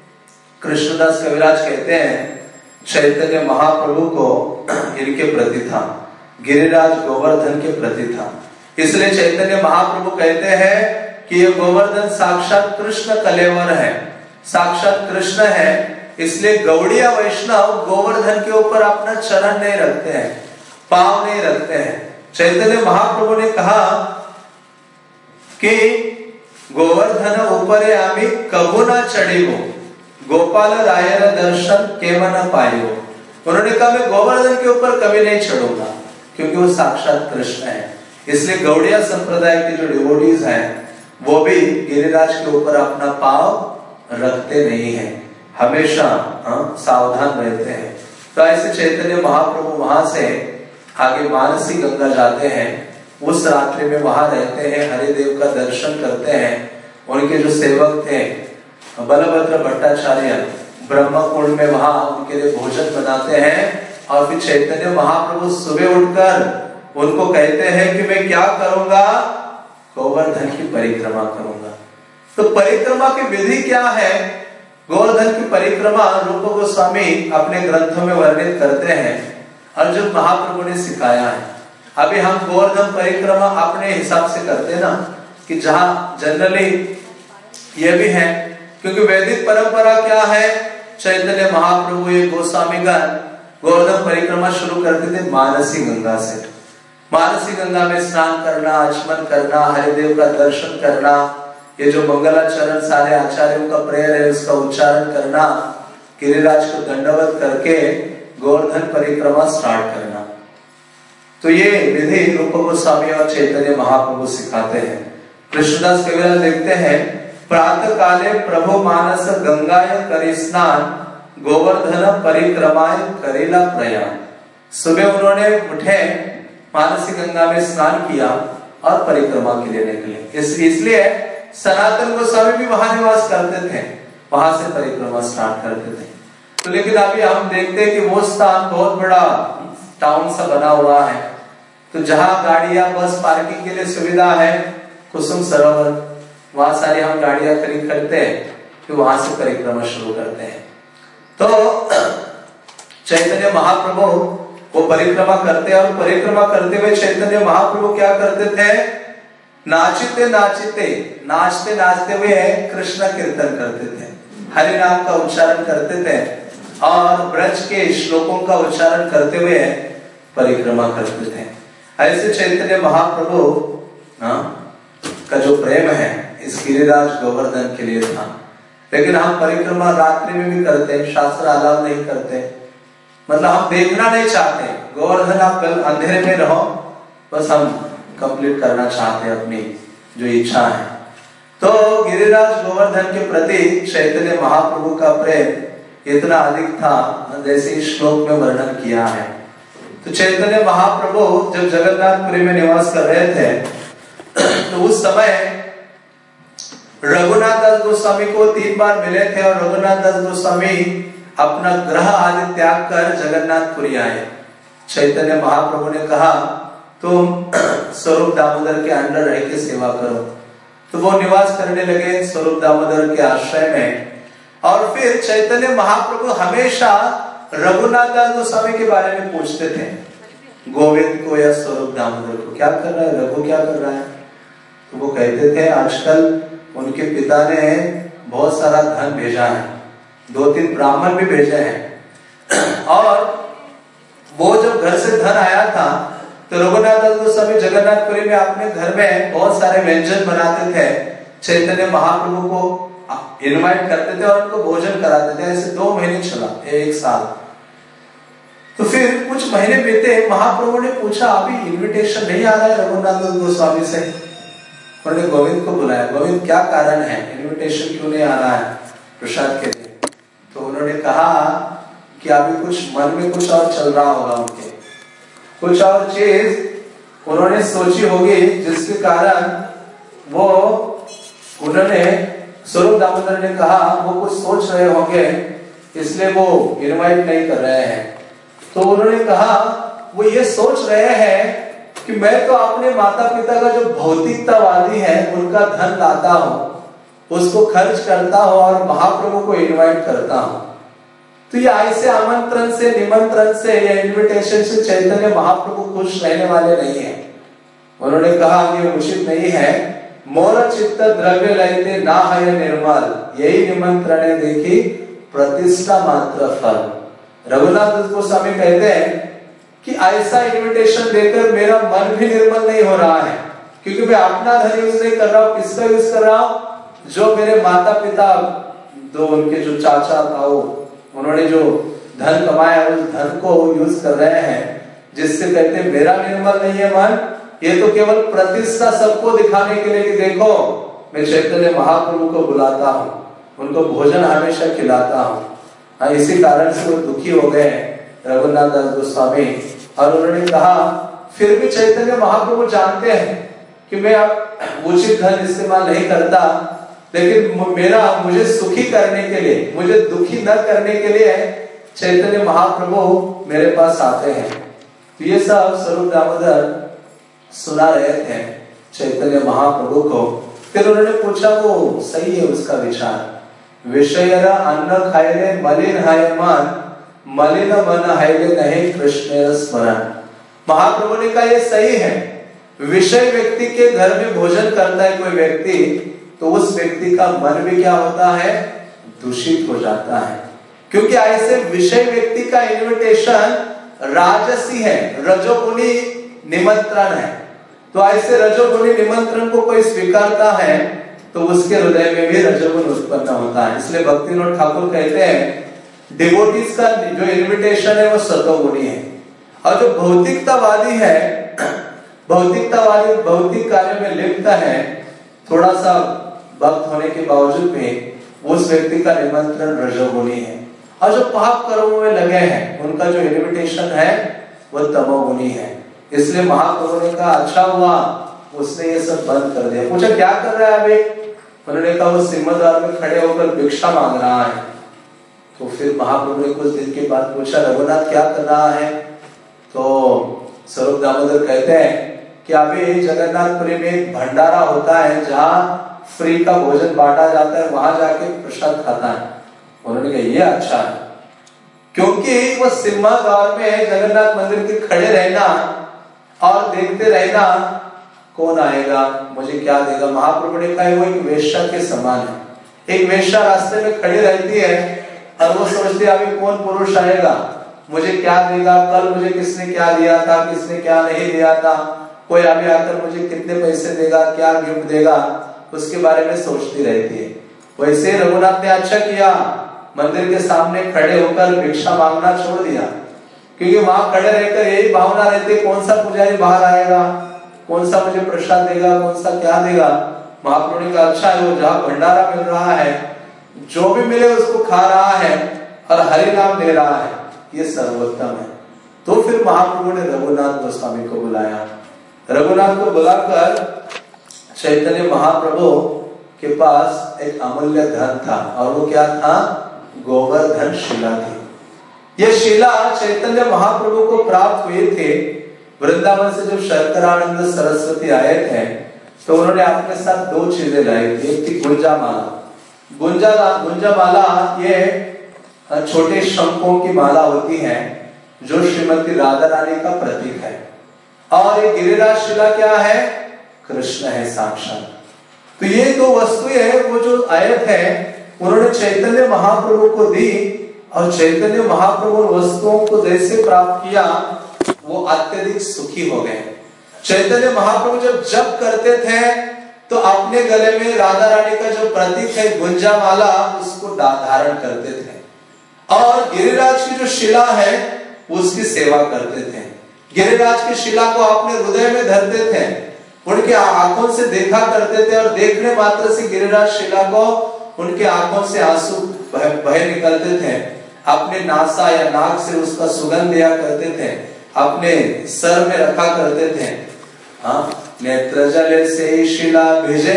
Speaker 1: कृष्णदास कविराज कहते हैं चैतन्य महाप्रभु को इनके प्रति था, गिरिराज गोवर्धन के प्रति था। इसलिए चैतन्य महाप्रभु कहते हैं कि ये गोवर्धन साक्षात कृष्ण कलेवर है, साक्षात कृष्ण है। इसलिए गौड़िया वैष्णव गोवर्धन के ऊपर अपना चरण नहीं रखते हैं, पांव नहीं रखते हैं। चैतन्य महाप्रभु ने कहा कि गोवर्धन ऊपर आमी कबू न चढ़ीबो, गोपाल रायर दर्शन केवल न पायो। उन्होंने कहा मैं गोवर्धन के ऊपर कभी नहीं चढ़ूंगा क्योंकि वो साक्षात कृष्ण है। इसलिए गौड़िया संप्रदाय के जो डिवोटीज हैं वो भी गिरिराज के ऊपर अपना पांव रखते नहीं हैं, हमेशा सावधान रहते हैं। तो ऐसे चैतन्य महाप्रभु वहां से आगे मानसी गंगा जाते हैं, उस रात्रि में वहां रहते हैं, हरिदेव का दर्शन करते हैं। उनके जो सेवक थे बलभद्र भट्टाचार्य ब्रह्म कुंड में वहां उनके लिए भोजन बनाते हैं और फिर चैतन्य महाप्रभु सुबह उठकर उनको कहते हैं कि मैं क्या करूंगा, गोवर्धन की परिक्रमा करूंगा। तो परिक्रमा की विधि क्या है? गोवर्धन की परिक्रमा रूप गोस्वामी अपने ग्रंथों में वर्णित करते हैं और जो महाप्रभु ने सिखाया है। अभी हम गोवर्धन परिक्रमा अपने हिसाब से करते हैं ना, कि जहां जनरली ये भी है, क्योंकि वैदिक परंपरा क्या है, चैतन्य महाप्रभु ये गोस्वामीगण गोवर्धन परिक्रमा शुरू करते थे मानसी गंगा से। मानसी गंगा में स्नान करना, आचमन करना, हरिदेव का दर्शन करना, ये जो मंगलाचरण सारे आचार्यों का प्रेयर है उसका उच्चारण करना, गिरिराज को दंडवत करके गोवर्धन परिक्रमा स्टार्ट करना। तो ये विधि रूप गोस्वामी और चैतन्य महाप्रभु सिखाते हैं। कृष्णदास कविराज लिखते हैं, प्रातः काले प्रभु मानस गंगाय करि स्नान, गोवर्धन परिक्रमाय करेला प्रयाण। सुबह उन्होंने उठे, मानसी गंगा में स्नान किया और परिक्रमा के लिए निकले। इस इसलिए सनातन गोस्वामी भी वहां निवास करते थे, वहां से परिक्रमा स्टार्ट करते थे। तो लेकिन अभी हम देखते हैं कि वो स्थान बहुत बड़ा टाउन सा बना हुआ है, तो जहां गाड़ियां बस पार्किंग के लिए सुविधा है, कुसुम सरोवर, वहां सारी हम गाड़ियां खरीद करते हैं, फिर वहां से परिक्रमा शुरू करते हैं। तो चैतन्य महाप्रभु वो परिक्रमा करते और परिक्रमा करते हुए चैतन्य महाप्रभु क्या करते थे, नाचते नाचते नाचते नाचते हुए कृष्ण कीर्तन करते थे, हरि नाम का उच्चारण करते थे और ब्रज के श्लोकों का उच्चारण करते हुए परिक्रमा करते थे। ऐसे चैतन्य महाप्रभु हाँ, का जो प्रेम है इस गिरिराज गोवर्धन के लिए था। लेकिन हम परिक्रमा रात्रि में भी करते हैं, शास्त्र अलाउ नहीं करते, मतलब हम देखना नहीं चाहते गोवर्धन, आप कल अंधेरे में रहो, बस हम कंप्लीट करना चाहते हैं अपनी जो इच्छा है। तो गिरिराज गोवर्धन के प्रति चैतन्य महाप्रभु का प्रेम इतना अधिक था जैसे इस श्लोक में वर्णन किया है। तो चैतन्य महाप्रभु जब जगन्नाथपुरी में निवास कर रहे थे तो उस समय रघुनाथ दास गोस्वामी को तीन बार मिले थे और रघुनाथ दास गोस्वामी अपना ग्रह आदि त्याग कर जगन्नाथपुरी आए। चैतन्य महाप्रभु ने कहा तुम स्वरूप दामोदर के अंडर रह के सेवा करो, तो वो निवास करने लगे स्वरूप दामोदर के आश्रय में। और फिर चैतन्य महाप्रभु हमेशा रघुनाथ दास गोस्वामी के बारे में पूछते थे, गोविंद को या स्वरूप दामोदर को, क्या कर रहा है रघु, क्या कर रहा है। तो वो कहते थे आजकल उनके पिता ने बहुत सारा धन भेजा है, दो तीन ब्राह्मण भी भेजे हैं, और वो जब घर से धन आया था तो रघुनाथ दास गोस्वामी जगन्नाथपुरी में अपने घर में बहुत सारे व्यंजन बनाते थे, चैतन्य महाप्रभु को इनवाइट करते थे और उनको भोजन कराते थे। ऐसे दो महीने चला, एक साल। तो फिर कुछ महीने बीते, महाप्रभु ने पूछा अभी इनविटेशन नहीं आ रहा है रघुनाथ दास गोस्वामी से। उन्होंने गोविंद को बुलाया, गोविंद क्या कारण है, इनविटेशन क्यों नहीं आ रहा है प्रसाद के लिए। तो उन्होंने कहा कि अभी कुछ मन में कुछ और चल रहा होगा, उनके कुछ और चीज उन्होंने सोची होगी जिसके कारण वो उन्होंने स्वरूप दामोदर ने कहा वो कुछ सोच रहे होंगे इसलिए वो इनवाइट नहीं कर रहे हैं। तो उन्होंने कहा वो ये सोच रहे हैं कि मैं तो अपने माता पिता का जो भौतिकतावादी है उनका धन लाता हूँ, उसको खर्च करता हूँ और महाप्रभु को इनवाइट करता हूँ। तो ये ऐसे आमंत्रण से, निमंत्रण से या इनविटेशन से चैतन्य महाप्रभु खुश रहने वाले नहीं है। उन्होंने कहा ये उचित नहीं है, मोर चित्त द्रव्य लयते ना है निर्मल, यही निमंत्रण है देखी प्रतिष्ठा मात्र फल। रघुनाथ दास गोस्वामी कहते हैं कि ऐसा इनविटेशन देकर मेरा मन भी निर्मल नहीं हो रहा है, क्योंकि मैं अपना धन यूज नहीं कर रहा हूँ, किसका यूज कर रहा हूँ, जो मेरे माता पिता, दो उनके जो चाचा ताऊ, उन्होंने जो धन कमाया उस धन को यूज कर रहे हैं, जिससे कहते हैं मेरा निर्मल नहीं है मन, ये तो केवल प्रतिष्ठा सबको दिखाने के लिए कि देखो मैं चैतन्य महाप्रभु को बुलाता हूँ, उनको भोजन हमेशा खिलाता हूँ। इसी कारण से वो दुखी हो गए रघुनाथ दास गोस्वामी। और उन्होंने कहा फिर भी चैतन्य महाप्रभु जानते हैं कि मैं अब उचित धन इस्तेमाल नहीं करता, लेकिन मेरा मुझे सुखी करने के लिए, मुझे दुखी न करने के लिए चैतन्य महाप्रभु मेरे पास आते हैं। तो ये सब स्वरूप दामोदर सुना रहे थे चैतन्य महाप्रभु को। फिर उन्होंने पूछा वो सही है उसका विचार, विषयरा अन्न खायले मलिन है मन, मलिन मन हाइले नहीं कृष्ण स्मरण। महाप्रभु ने कहा ये सही है, विषय व्यक्ति के घर में भोजन करता है कोई व्यक्ति तो उस व्यक्ति का मन भी क्या होता है, दूषित हो जाता है, क्योंकि ऐसे विषय व्यक्ति का इनविटेशन राजसी है, रजोगुणी निमंत्रण है। तो ऐसे रजोगुणी निमंत्रण को कोई स्वीकारता है तो उसके हृदय में भी रजोगुण उत्पन्न होता है। इसलिए भक्तिविनोद ठाकुर कहते हैं डिवोटीज का जो इनविटेशन है वो सतोगुणी है, और जो भौतिकतावादी है, भौतिकतावादी भौतिक कार्य में लिप्त है, थोड़ा सा भक्त होने के बावजूद भी उस व्यक्ति का निमंत्रण रजोगुणी है। और जो पाप कर्मों में लगे हैं उनका जो इनविटेशन है वो तमोगुणी है। इसलिए महाप्रभु ने कहा अच्छा हुआ उसने ये सब बंद कर दिया। पूछा क्या कर रहा है अभी, उन्होंने कहा वो सिंहद्वार में खड़े होकर भिक्षा मांग रहा है। तो फिर महाप्रभु ने कुछ दिन के बाद पूछा, रघुनाथ क्या कर रहा है? तो स्वरूप दामोदर कहते हैं कि अभी जगन्नाथपुरी में एक भंडारा होता है जहाँ फ्री का भोजन बांटा जाता है, वहां जाके प्रसाद खाता है। उन्होंने कहा ये अच्छा है, क्योंकि वो सिम्हा द्वार में जगन्नाथ मंदिर के खड़े रहना और देखते रहना, कौन आएगा मुझे क्या देगा। महाप्रभु ने कहा वो एक वेश्या के समान है। एक वेश्या रास्ते में खड़ी रहती है और वो सोचती है अभी कौन पुरुष आएगा, मुझे क्या देगा, कल मुझे किसने क्या दिया था, किसने क्या नहीं दिया था, कोई अभी आकर मुझे कितने पैसे देगा, क्या गिफ्ट देगा, उसके बारे में सोचती रहती है। वैसे रघुनाथ ने अच्छा किया, मंदिर के सामने खड़े होकर भिक्षा मांगना छोड़ दिया, क्योंकि वहां खड़े रहकर यही भावना रहती है कौन सा पुजारी बाहर आएगा, कौन सा मुझे प्रसाद देगा, कौन सा क्या देगा। महाप्रभु ने कहा अच्छा है, वो जहाँ भंडारा मिल रहा है जो भी मिले उसको खा रहा है और हरि नाम ले रहा है, ये सर्वोत्तम है। तो फिर महाप्रभु ने रघुनाथ गोस्वामी को बुलाया। रघुनाथ को बुलाकर चैतन्य महाप्रभु के पास एक अमूल्य धन था, और वो क्या था? गोवर्धन शिला थी। ये शिला चैतन्य महाप्रभु को प्राप्त हुए थे। वृंदावन से जब शंकरानंद सरस्वती आए थे तो उन्होंने अपने साथ दो चीजें लाई थी। एक थी गुंजा माला। गुंजा गुंजा माला ये छोटे शंखों की माला होती है जो श्रीमती राधा रानी का प्रतीक है, और ये गिरिराज शिला क्या है? कृष्ण है साक्षात। तो ये दो वस्तुएं वो जो आए थे उन्होंने चैतन्य महाप्रभु को दी, और चैतन्य महाप्रभु वस्तुओं को जैसे प्राप्त किया वो अत्यधिक सुखी हो गए। चैतन्य महाप्रभु जब जप करते थे तो अपने गले में राधा रानी का जो प्रतीक है गुंजा माला उसको धारण करते थे, और गिरिराज की जो शिला है उसकी सेवा करते थे। गिरिराज की शिला को अपने हृदय में धरते थे, उनके आंखों से देखा करते थे, और देखने मात्र से गिरिराज शिला को उनके आंखों से आंसू बह निकलते थे। अपने नासा या नाक से उसका सुगंध लिया करते थे, अपने सर में रखा करते थे। हाँ, नेत्र जल से शिला भिजे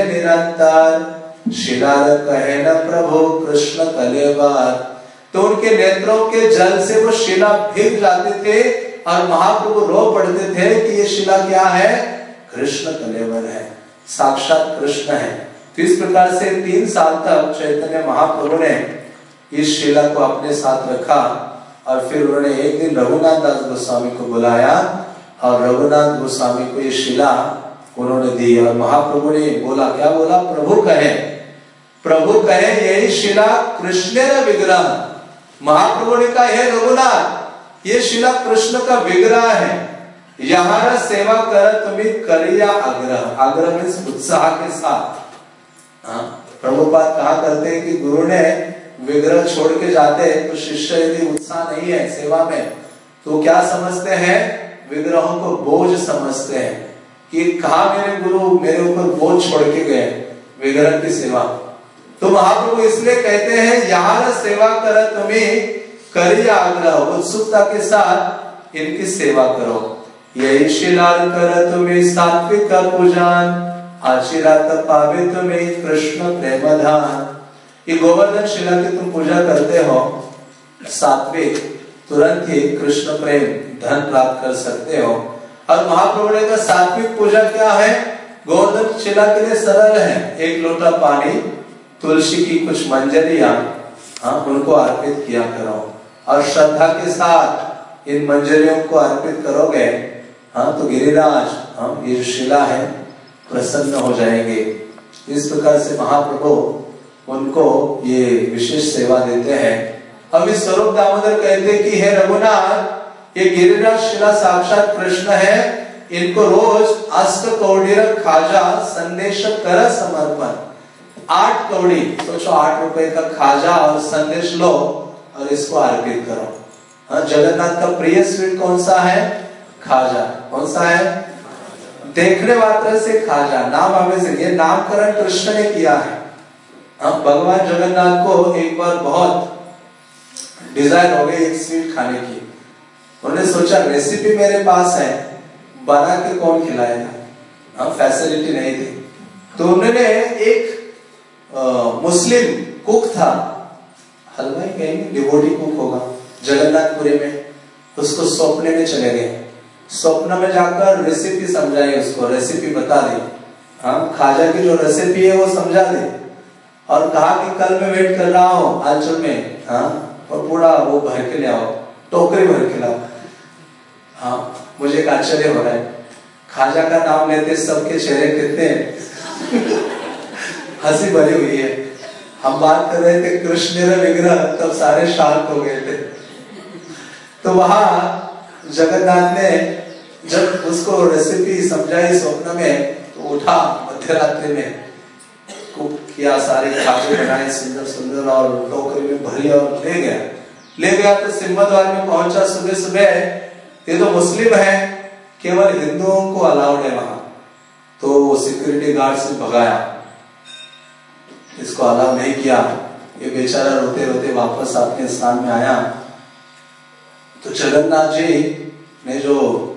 Speaker 1: निरंतर, शिला कहे न प्रभु कृष्ण कलेवर। तो उनके नेत्रों के जल से वो शिला भीग जाते थे और महाप्रभु रो पड़ते थे कि ये शिला क्या है? कृष्ण कलेवर है, साक्षात कृष्ण है। तो इस प्रकार से तीन साल तक चैतन्य महाप्रभु ने इस शिला को अपने साथ रखा, और फिर उन्होंने एक दिन रघुनाथ दास गोस्वामी को बुलाया और रघुनाथ गोस्वामी को ये शिला उन्होंने दी। और महाप्रभु ने बोला, क्या बोला? प्रभु कहे, प्रभु कहे यही शिला कृष्ण विग्रह। महाप्रभु ने कहा हे रघुनाथ ये शिला कृष्ण का विग्रह है, यहाँ सेवा कर तुम्हें करिया आग्रह। आग्रह में उत्साह के साथ। हाँ, प्रभुपाद कहा करते हैं कि गुरु ने विग्रह छोड़ के जाते तो शिष्य यदि उत्साह नहीं है सेवा में तो क्या समझते हैं? विग्रहों को बोझ समझते हैं कि कहा मेरे गुरु मेरे ऊपर बोझ छोड़ के गए विग्रह की सेवा। तो महाप्रभु इसलिए कहते हैं यहाँ सेवा कर तुम्हें करिए आग्रह, उत्सुकता के साथ इनकी सेवा करो। यही शिला कर तुम्हें सात्विक पूजन, आशीर्वाद पावे तुम्हें कृष्ण प्रेम धान। ये गोवर्धन शिला की तुम पूजा करते हो, सात्विक तुरंत ही कृष्ण प्रेम धन प्राप्त कर सकते हो। और महाप्रभु ने कहा सात्विक पूजा क्या है? गोवर्धन शिला के लिए सरल है, एक लोटा पानी, तुलसी की कुछ मंजरियां, हाँ उनको अर्पित किया करो, और श्रद्धा के साथ इन मंजरियों को अर्पित करोगे, हाँ तो गिरिराज, हाँ ये जो शिला है प्रसन्न हो जाएंगे। इस प्रकार से महाप्रभु उनको ये विशेष सेवा देते हैं। अब इस स्वरूप दामोदर कहते कि हे रघुनाथ ये गिरिराज शिला साक्षात कृष्ण है, इनको रोज अष्ट कौड़ी खाजा संदेश कर समर्पण। आठ कौड़ी, सोचो आठ रुपए का खाजा और संदेश लो और इसको अर्पित करो। हाँ, जगन्नाथ का प्रिय स्वीट कौन सा है? खाजा। कौन सा है? देखने मात्र से खाजा, नाम हमें से, ये नामकरण कृष्ण ने किया है। हाँ, भगवान जगन्नाथ को एक बार बहुत डिजायर हो गई एक स्वीट खाने की। उन्होंने सोचा रेसिपी मेरे पास है, बना के कौन खिलाएगा? हाँ, फैसिलिटी नहीं थी। तो उन्होंने एक आ, मुस्लिम कुक था, हलवाई कहेंगे, डिवोटी कुक होगा। जगन्नाथपुरी में उसको सौंपने में चले गए, स्वप्न में जाकर रेसिपी समझाई उसको, रेसिपी बता दी। हाँ, खाजा की जो रेसिपी है वो समझा दी और कहा कि कल मैं वेट कर रहा हूँ आंचल में, हाँ, और पूरा वो भर के ले आओ, टोकरी भर के लाओ। हाँ, मुझे एक आश्चर्य हो रहा है, खाजा का नाम लेते सबके चेहरे कितने हंसी भरी हुई है। हम बात कर रहे थे कृष्ण विग्रह, तब सारे शांत हो गए थे। तो वहां जगन्नाथ ने जब उसको रेसिपी समझाई स्वप्न में, तो उठा मध्य रात्रि में, कुक किया, सारे खाजे बनाए सुंदर सुंदर और टोकरी में भरी और ले गया। ले गया तो सिंहद्वार में पहुंचा सुबह सुबह। ये तो मुस्लिम है, केवल हिंदुओं को अलाउड है वहां, तो वो सिक्योरिटी गार्ड से भगाया, इसको अलाउ नहीं किया। ये बेचारा रोते रोते वापस अपने स्थान में आया। तो जगन्नाथ जी ने जो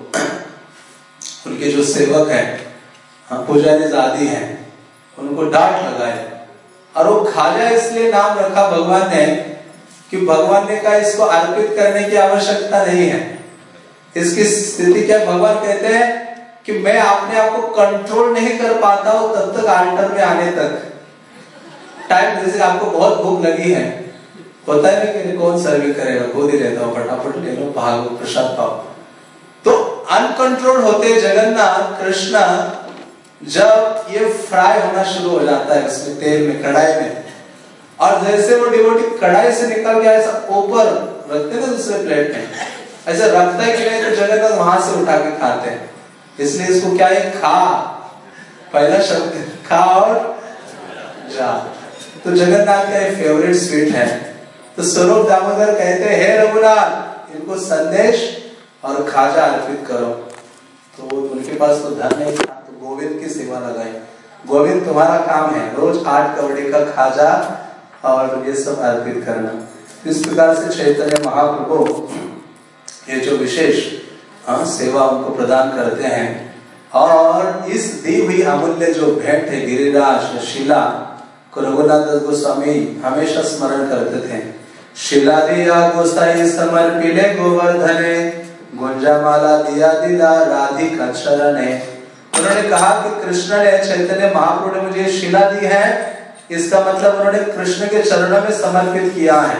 Speaker 1: उनके जो सेवक हैं, पुजारी जादी हैं, उनको डांट लगाए। और वो खाजा इसलिए नाम रखा भगवान ने कि भगवान ने कहा इसको अर्पित करने की आवश्यकता नहीं है। इसकी स्थिति क्या, भगवान कहते हैं कि मैं अपने आप को कंट्रोल नहीं कर पाता हूं तब तक आल्टर में आने तक। टाइम जैसे आपको बहुत भूख लगी है, होता है ना कि कौन सर्विंग करेगा, खुद ही रहता हो, फटाफट ले लो, भागो, प्रसाद पाओ। तो अनकंट्रोल होते जगन्नाथ कृष्ण, जब ये फ्राई होना शुरू हो जाता है उसमें तेल में, कढ़ाई में, और जैसे वो डिवोटी कढ़ाई से निकल गया ऐसा ऊपर रखते ना दूसरे प्लेट में, ऐसे रखता है कि नहीं तो जगन्नाथ वहां से उठा के खाते हैं। इसलिए इसको क्या है, खा, पहला शब्द खा और जा। तो जगन्नाथ का एक फेवरेट स्वीट है। तो स्वरूप दामोदर कहते हैं, हे रघुनाथ, इनको संदेश और खाजा अर्पित करो। तो उनके पास तो धन नहीं था, तो गोविंद की सेवा लगाई। गोविंद तुम्हारा काम है रोज आठ कवड़े का खाजा और ये सब अर्पित करना। इस प्रकार से चैतन्य महाप्रभु ये जो विशेष हाँ, सेवा उनको प्रदान करते हैं। और इस दी हुई अमूल्य जो भेंट है गिरिराज शिला को रघुनाथ दास गोस्वामी हमेशा स्मरण करते थे। शिला दिया गोसाई समर्पिले गोवर्धने, गुंजा माला दिया दिला राधिका चरणे। उन्होंने कहा कि कृष्ण ने, चैतन्य महाप्रभु ने मुझे शिला दी है, इसका मतलब उन्होंने कृष्ण के चरणों में समर्पित किया है,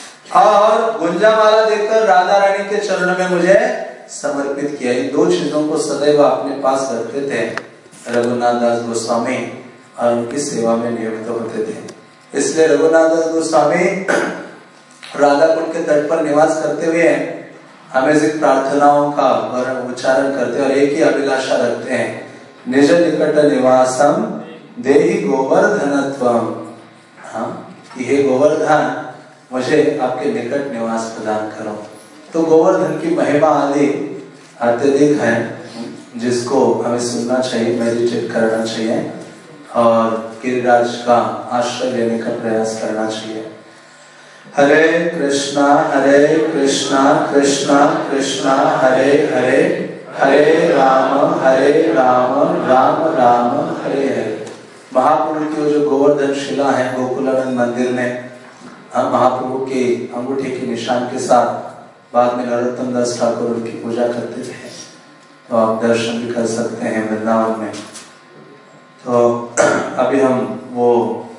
Speaker 1: और गुंजा माला देकर राधा रानी के चरणों में मुझे समर्पित किया। इन दो चीजों को सदैव अपने पास रखते थे रघुनाथ दास गोस्वामी और उनकी सेवा में नियुक्त होते थे। इसलिए रघुनाथ दास गोस्वामी राधा कुंड के तट पर निवास करते हुए अमेजिंग प्रार्थनाओं का उच्चारण करते और एक ही अभिलाषा रखते हैं, निज निकट निवासम देहि गोवर्धनत्वम। हाँ, ये गोवर्धन मुझे आपके निकट निवास प्रदान करो। तो गोवर्धन की महिमा आदि अत्यधिक है, जिसको हमें सुनना चाहिए, मेडिटेट करना चाहिए और गिरिराज का आश्रय लेने का प्रयास करना चाहिए। हरे कृष्णा हरे कृष्णा कृष्णा कृष्णा हरे हरे, हरे राम हरे राम राम राम हरे हरे। महाप्रभु की जो गोवर्धन शिला है गोकुलानंद मंदिर में, हम महाप्रभु के अंगूठे के निशान के साथ बाद में नरोत्तम दास ठाकुर उनकी पूजा करते थे, तो आप दर्शन भी कर सकते हैं वृंदावन में। तो अभी हम वो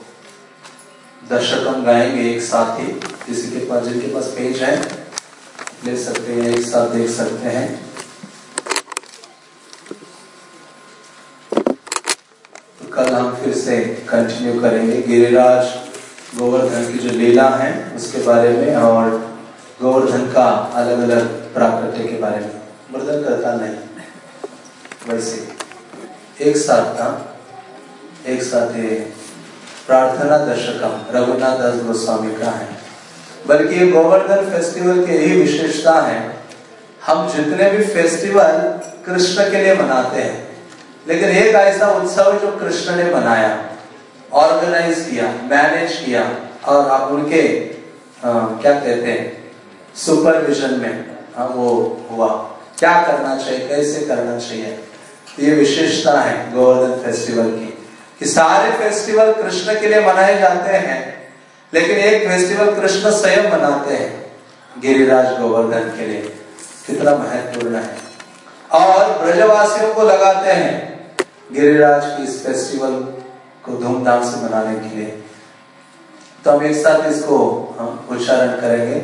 Speaker 1: दर्शकम गाएंगे एक साथ ही, किसी के पास जिनके पास पेज है ले सकते हैं, एक साथ देख सकते हैं। तो कल हम फिर से कंटिन्यू करेंगे गिरिराज गोवर्धन की जो लीला है उसके बारे में और गोवर्धन का अलग अलग प्राकृत्य के बारे में। वर्धन करता नहीं, वैसे एक साथ था, एक साथ ये प्रार्थना दशकम रघुनाथ दास गोस्वामी का है। बल्कि ये गोवर्धन फेस्टिवल की यही विशेषता है, हम जितने भी फेस्टिवल कृष्ण के लिए मनाते हैं, लेकिन एक ऐसा उत्सव जो कृष्ण ने मनाया, ऑर्गेनाइज किया, मैनेज किया और आप उनके आ, क्या कहते हैं सुपरविजन में आ, वो हुआ, क्या करना चाहिए, कैसे करना चाहिए। तो ये विशेषता है गोवर्धन फेस्टिवल की कि सारे फेस्टिवल कृष्ण के लिए मनाए जाते हैं, लेकिन एक फेस्टिवल कृष्ण स्वयं मनाते हैं गिरिराज गोवर्धन के लिए, कितना महत्वपूर्ण है। और ब्रजवासियों को लगाते हैं गिरिराज की इस फेस्टिवल को धूमधाम से मनाने के लिए। तो हम एक साथ इसको हम उच्चारण करेंगे।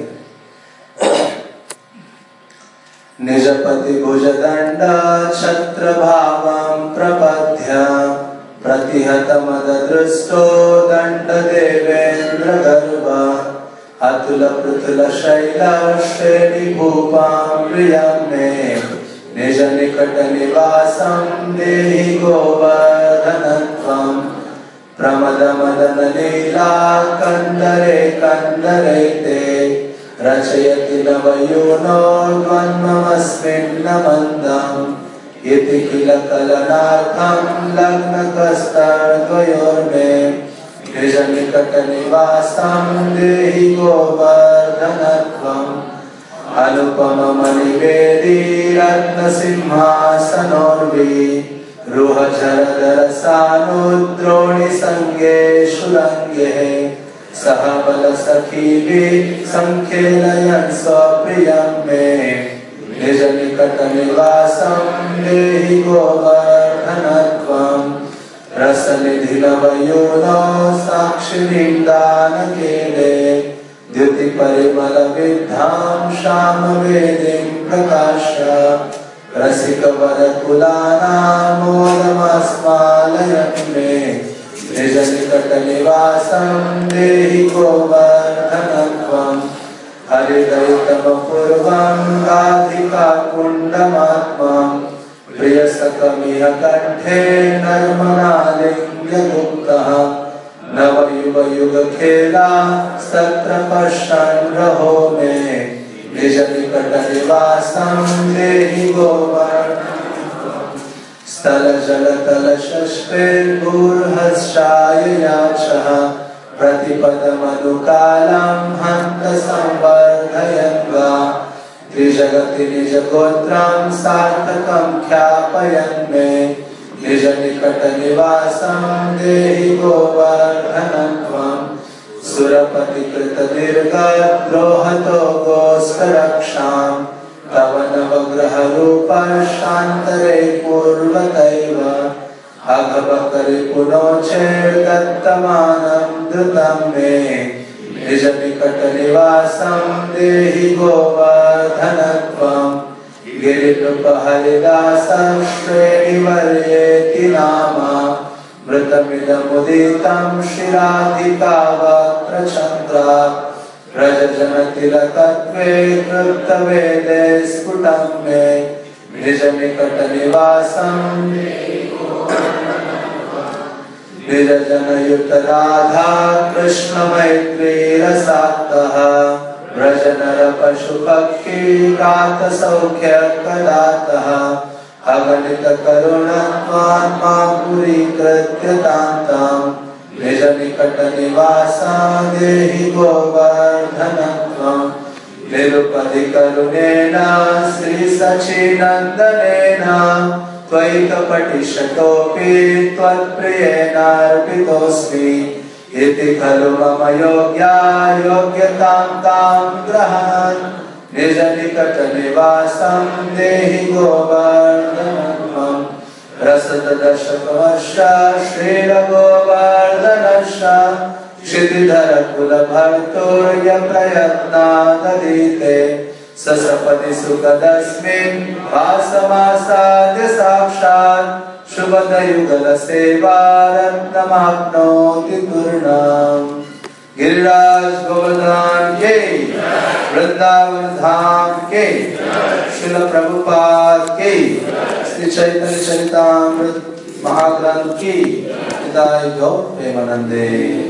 Speaker 1: निजपति भुजदंड छत्र भावं प्रपद्य प्रतिहत मद दृष्टो दंड देवेंद्र गर्भ अतुल पृथुल शैल श्रेणी भूपां प्रियं मे निज निकट निवासं देहि गोवर्धनत्वं प्रमद मदन लीला कंदरे कंदरे ते रचयति नवयूनो द्वन्द्वमस्मिन् मन्दम् इति किल कलनार्थं लग्नकस्तद्वयोर्मे निज निकट निवासं देहि गोवर्धनत्वम् अनुपम मणिवेदी रत्न सिंहासनोर्वी रुहझरधर सानुद्रोणि संगे शुरंगे सह बल सखी भी संखेलयन् स्वप्रियं मे निज निकट निवासं देहि गोवर्धनत्वम् रसनिधि नवयूनो साक्षिणीं दानकेले द्युति परिमल विद्धां श्याम वेदीं प्रकाश रसिक वरकुलानां मोदमस्मालयन् मे निज निकट निवासं देहि गोवर्धनत्वम् हरिदयितम पूर्वं राधिका कुण्डमात्मम् प्रियसखमिह कंठे नर्मनालिङ्ग्य गुप्तः नवयुग युग खेला सत्र पश्यन् रहो मे निज निकट निवासं देहि गोवर्धनत्वम् स्थल जल तल शस्त्रे भूर्हस्याय याचः प्रतिपदमनुकालं हन्त संवर्धयन् वा त्रिजगति निज गोत्रं सार्थकं ख्यापयन् मे निज निकट निवासं देहि गोवर्धनत्वम् सुरपति कृत दीर्घद्रोहतो गोस्करक्षां तव नवग्रह रूप शान्तरे पूर्वतैव अघबकरि पुनोचेर्दत्तमानं धृतं मे निज निकट निवासं देहि गोवर्धनत्वम् गिरिनृप हरिदास श्रेणिवर्येति नाम मृतमिदमुदितं श्रीराधिका वक्त्रचन्द्रा व्रजजनतिलकत्वे कृतवेदे स्फुटं मे निज निकट निवासं निज जनयुत राधा कृष्ण मैत्री रसात्तः व्रजनर पशु पक्षी गात सौख्य कदातः अगणित करुणत्वात्मा पुरी कृत्यतान्तं निज निकट निवासं देहि गोवर्धनत्वम् निरुपधि करुणेन श्री सचिनन्दनेन त्वयि कपटिशतोऽपि त्वत्प्रियेणार्पितोऽस्मि इति खलु मम योग्या योग्यतां तां ग्रहान् निज निकट निवासं देहि गोवर्धनत्वम् रसद दशकवर्ष श्रीरघोवर्धनश्च क्षितिधर कुल भर्तुर्य प्रयत्नादरीते ससपति सुखदस्मिन् वासमासाद्य साक्षात् शुभदयुगल सेवा रत्नमाप्नोति पूर्णम्। गिरिराज गोवर्धन के, वृंदावन धाम के, श्रील प्रभुपाद के, श्री चैतन्य चरितामृत महाग्रंथ की, गौ प्रेमानंदे।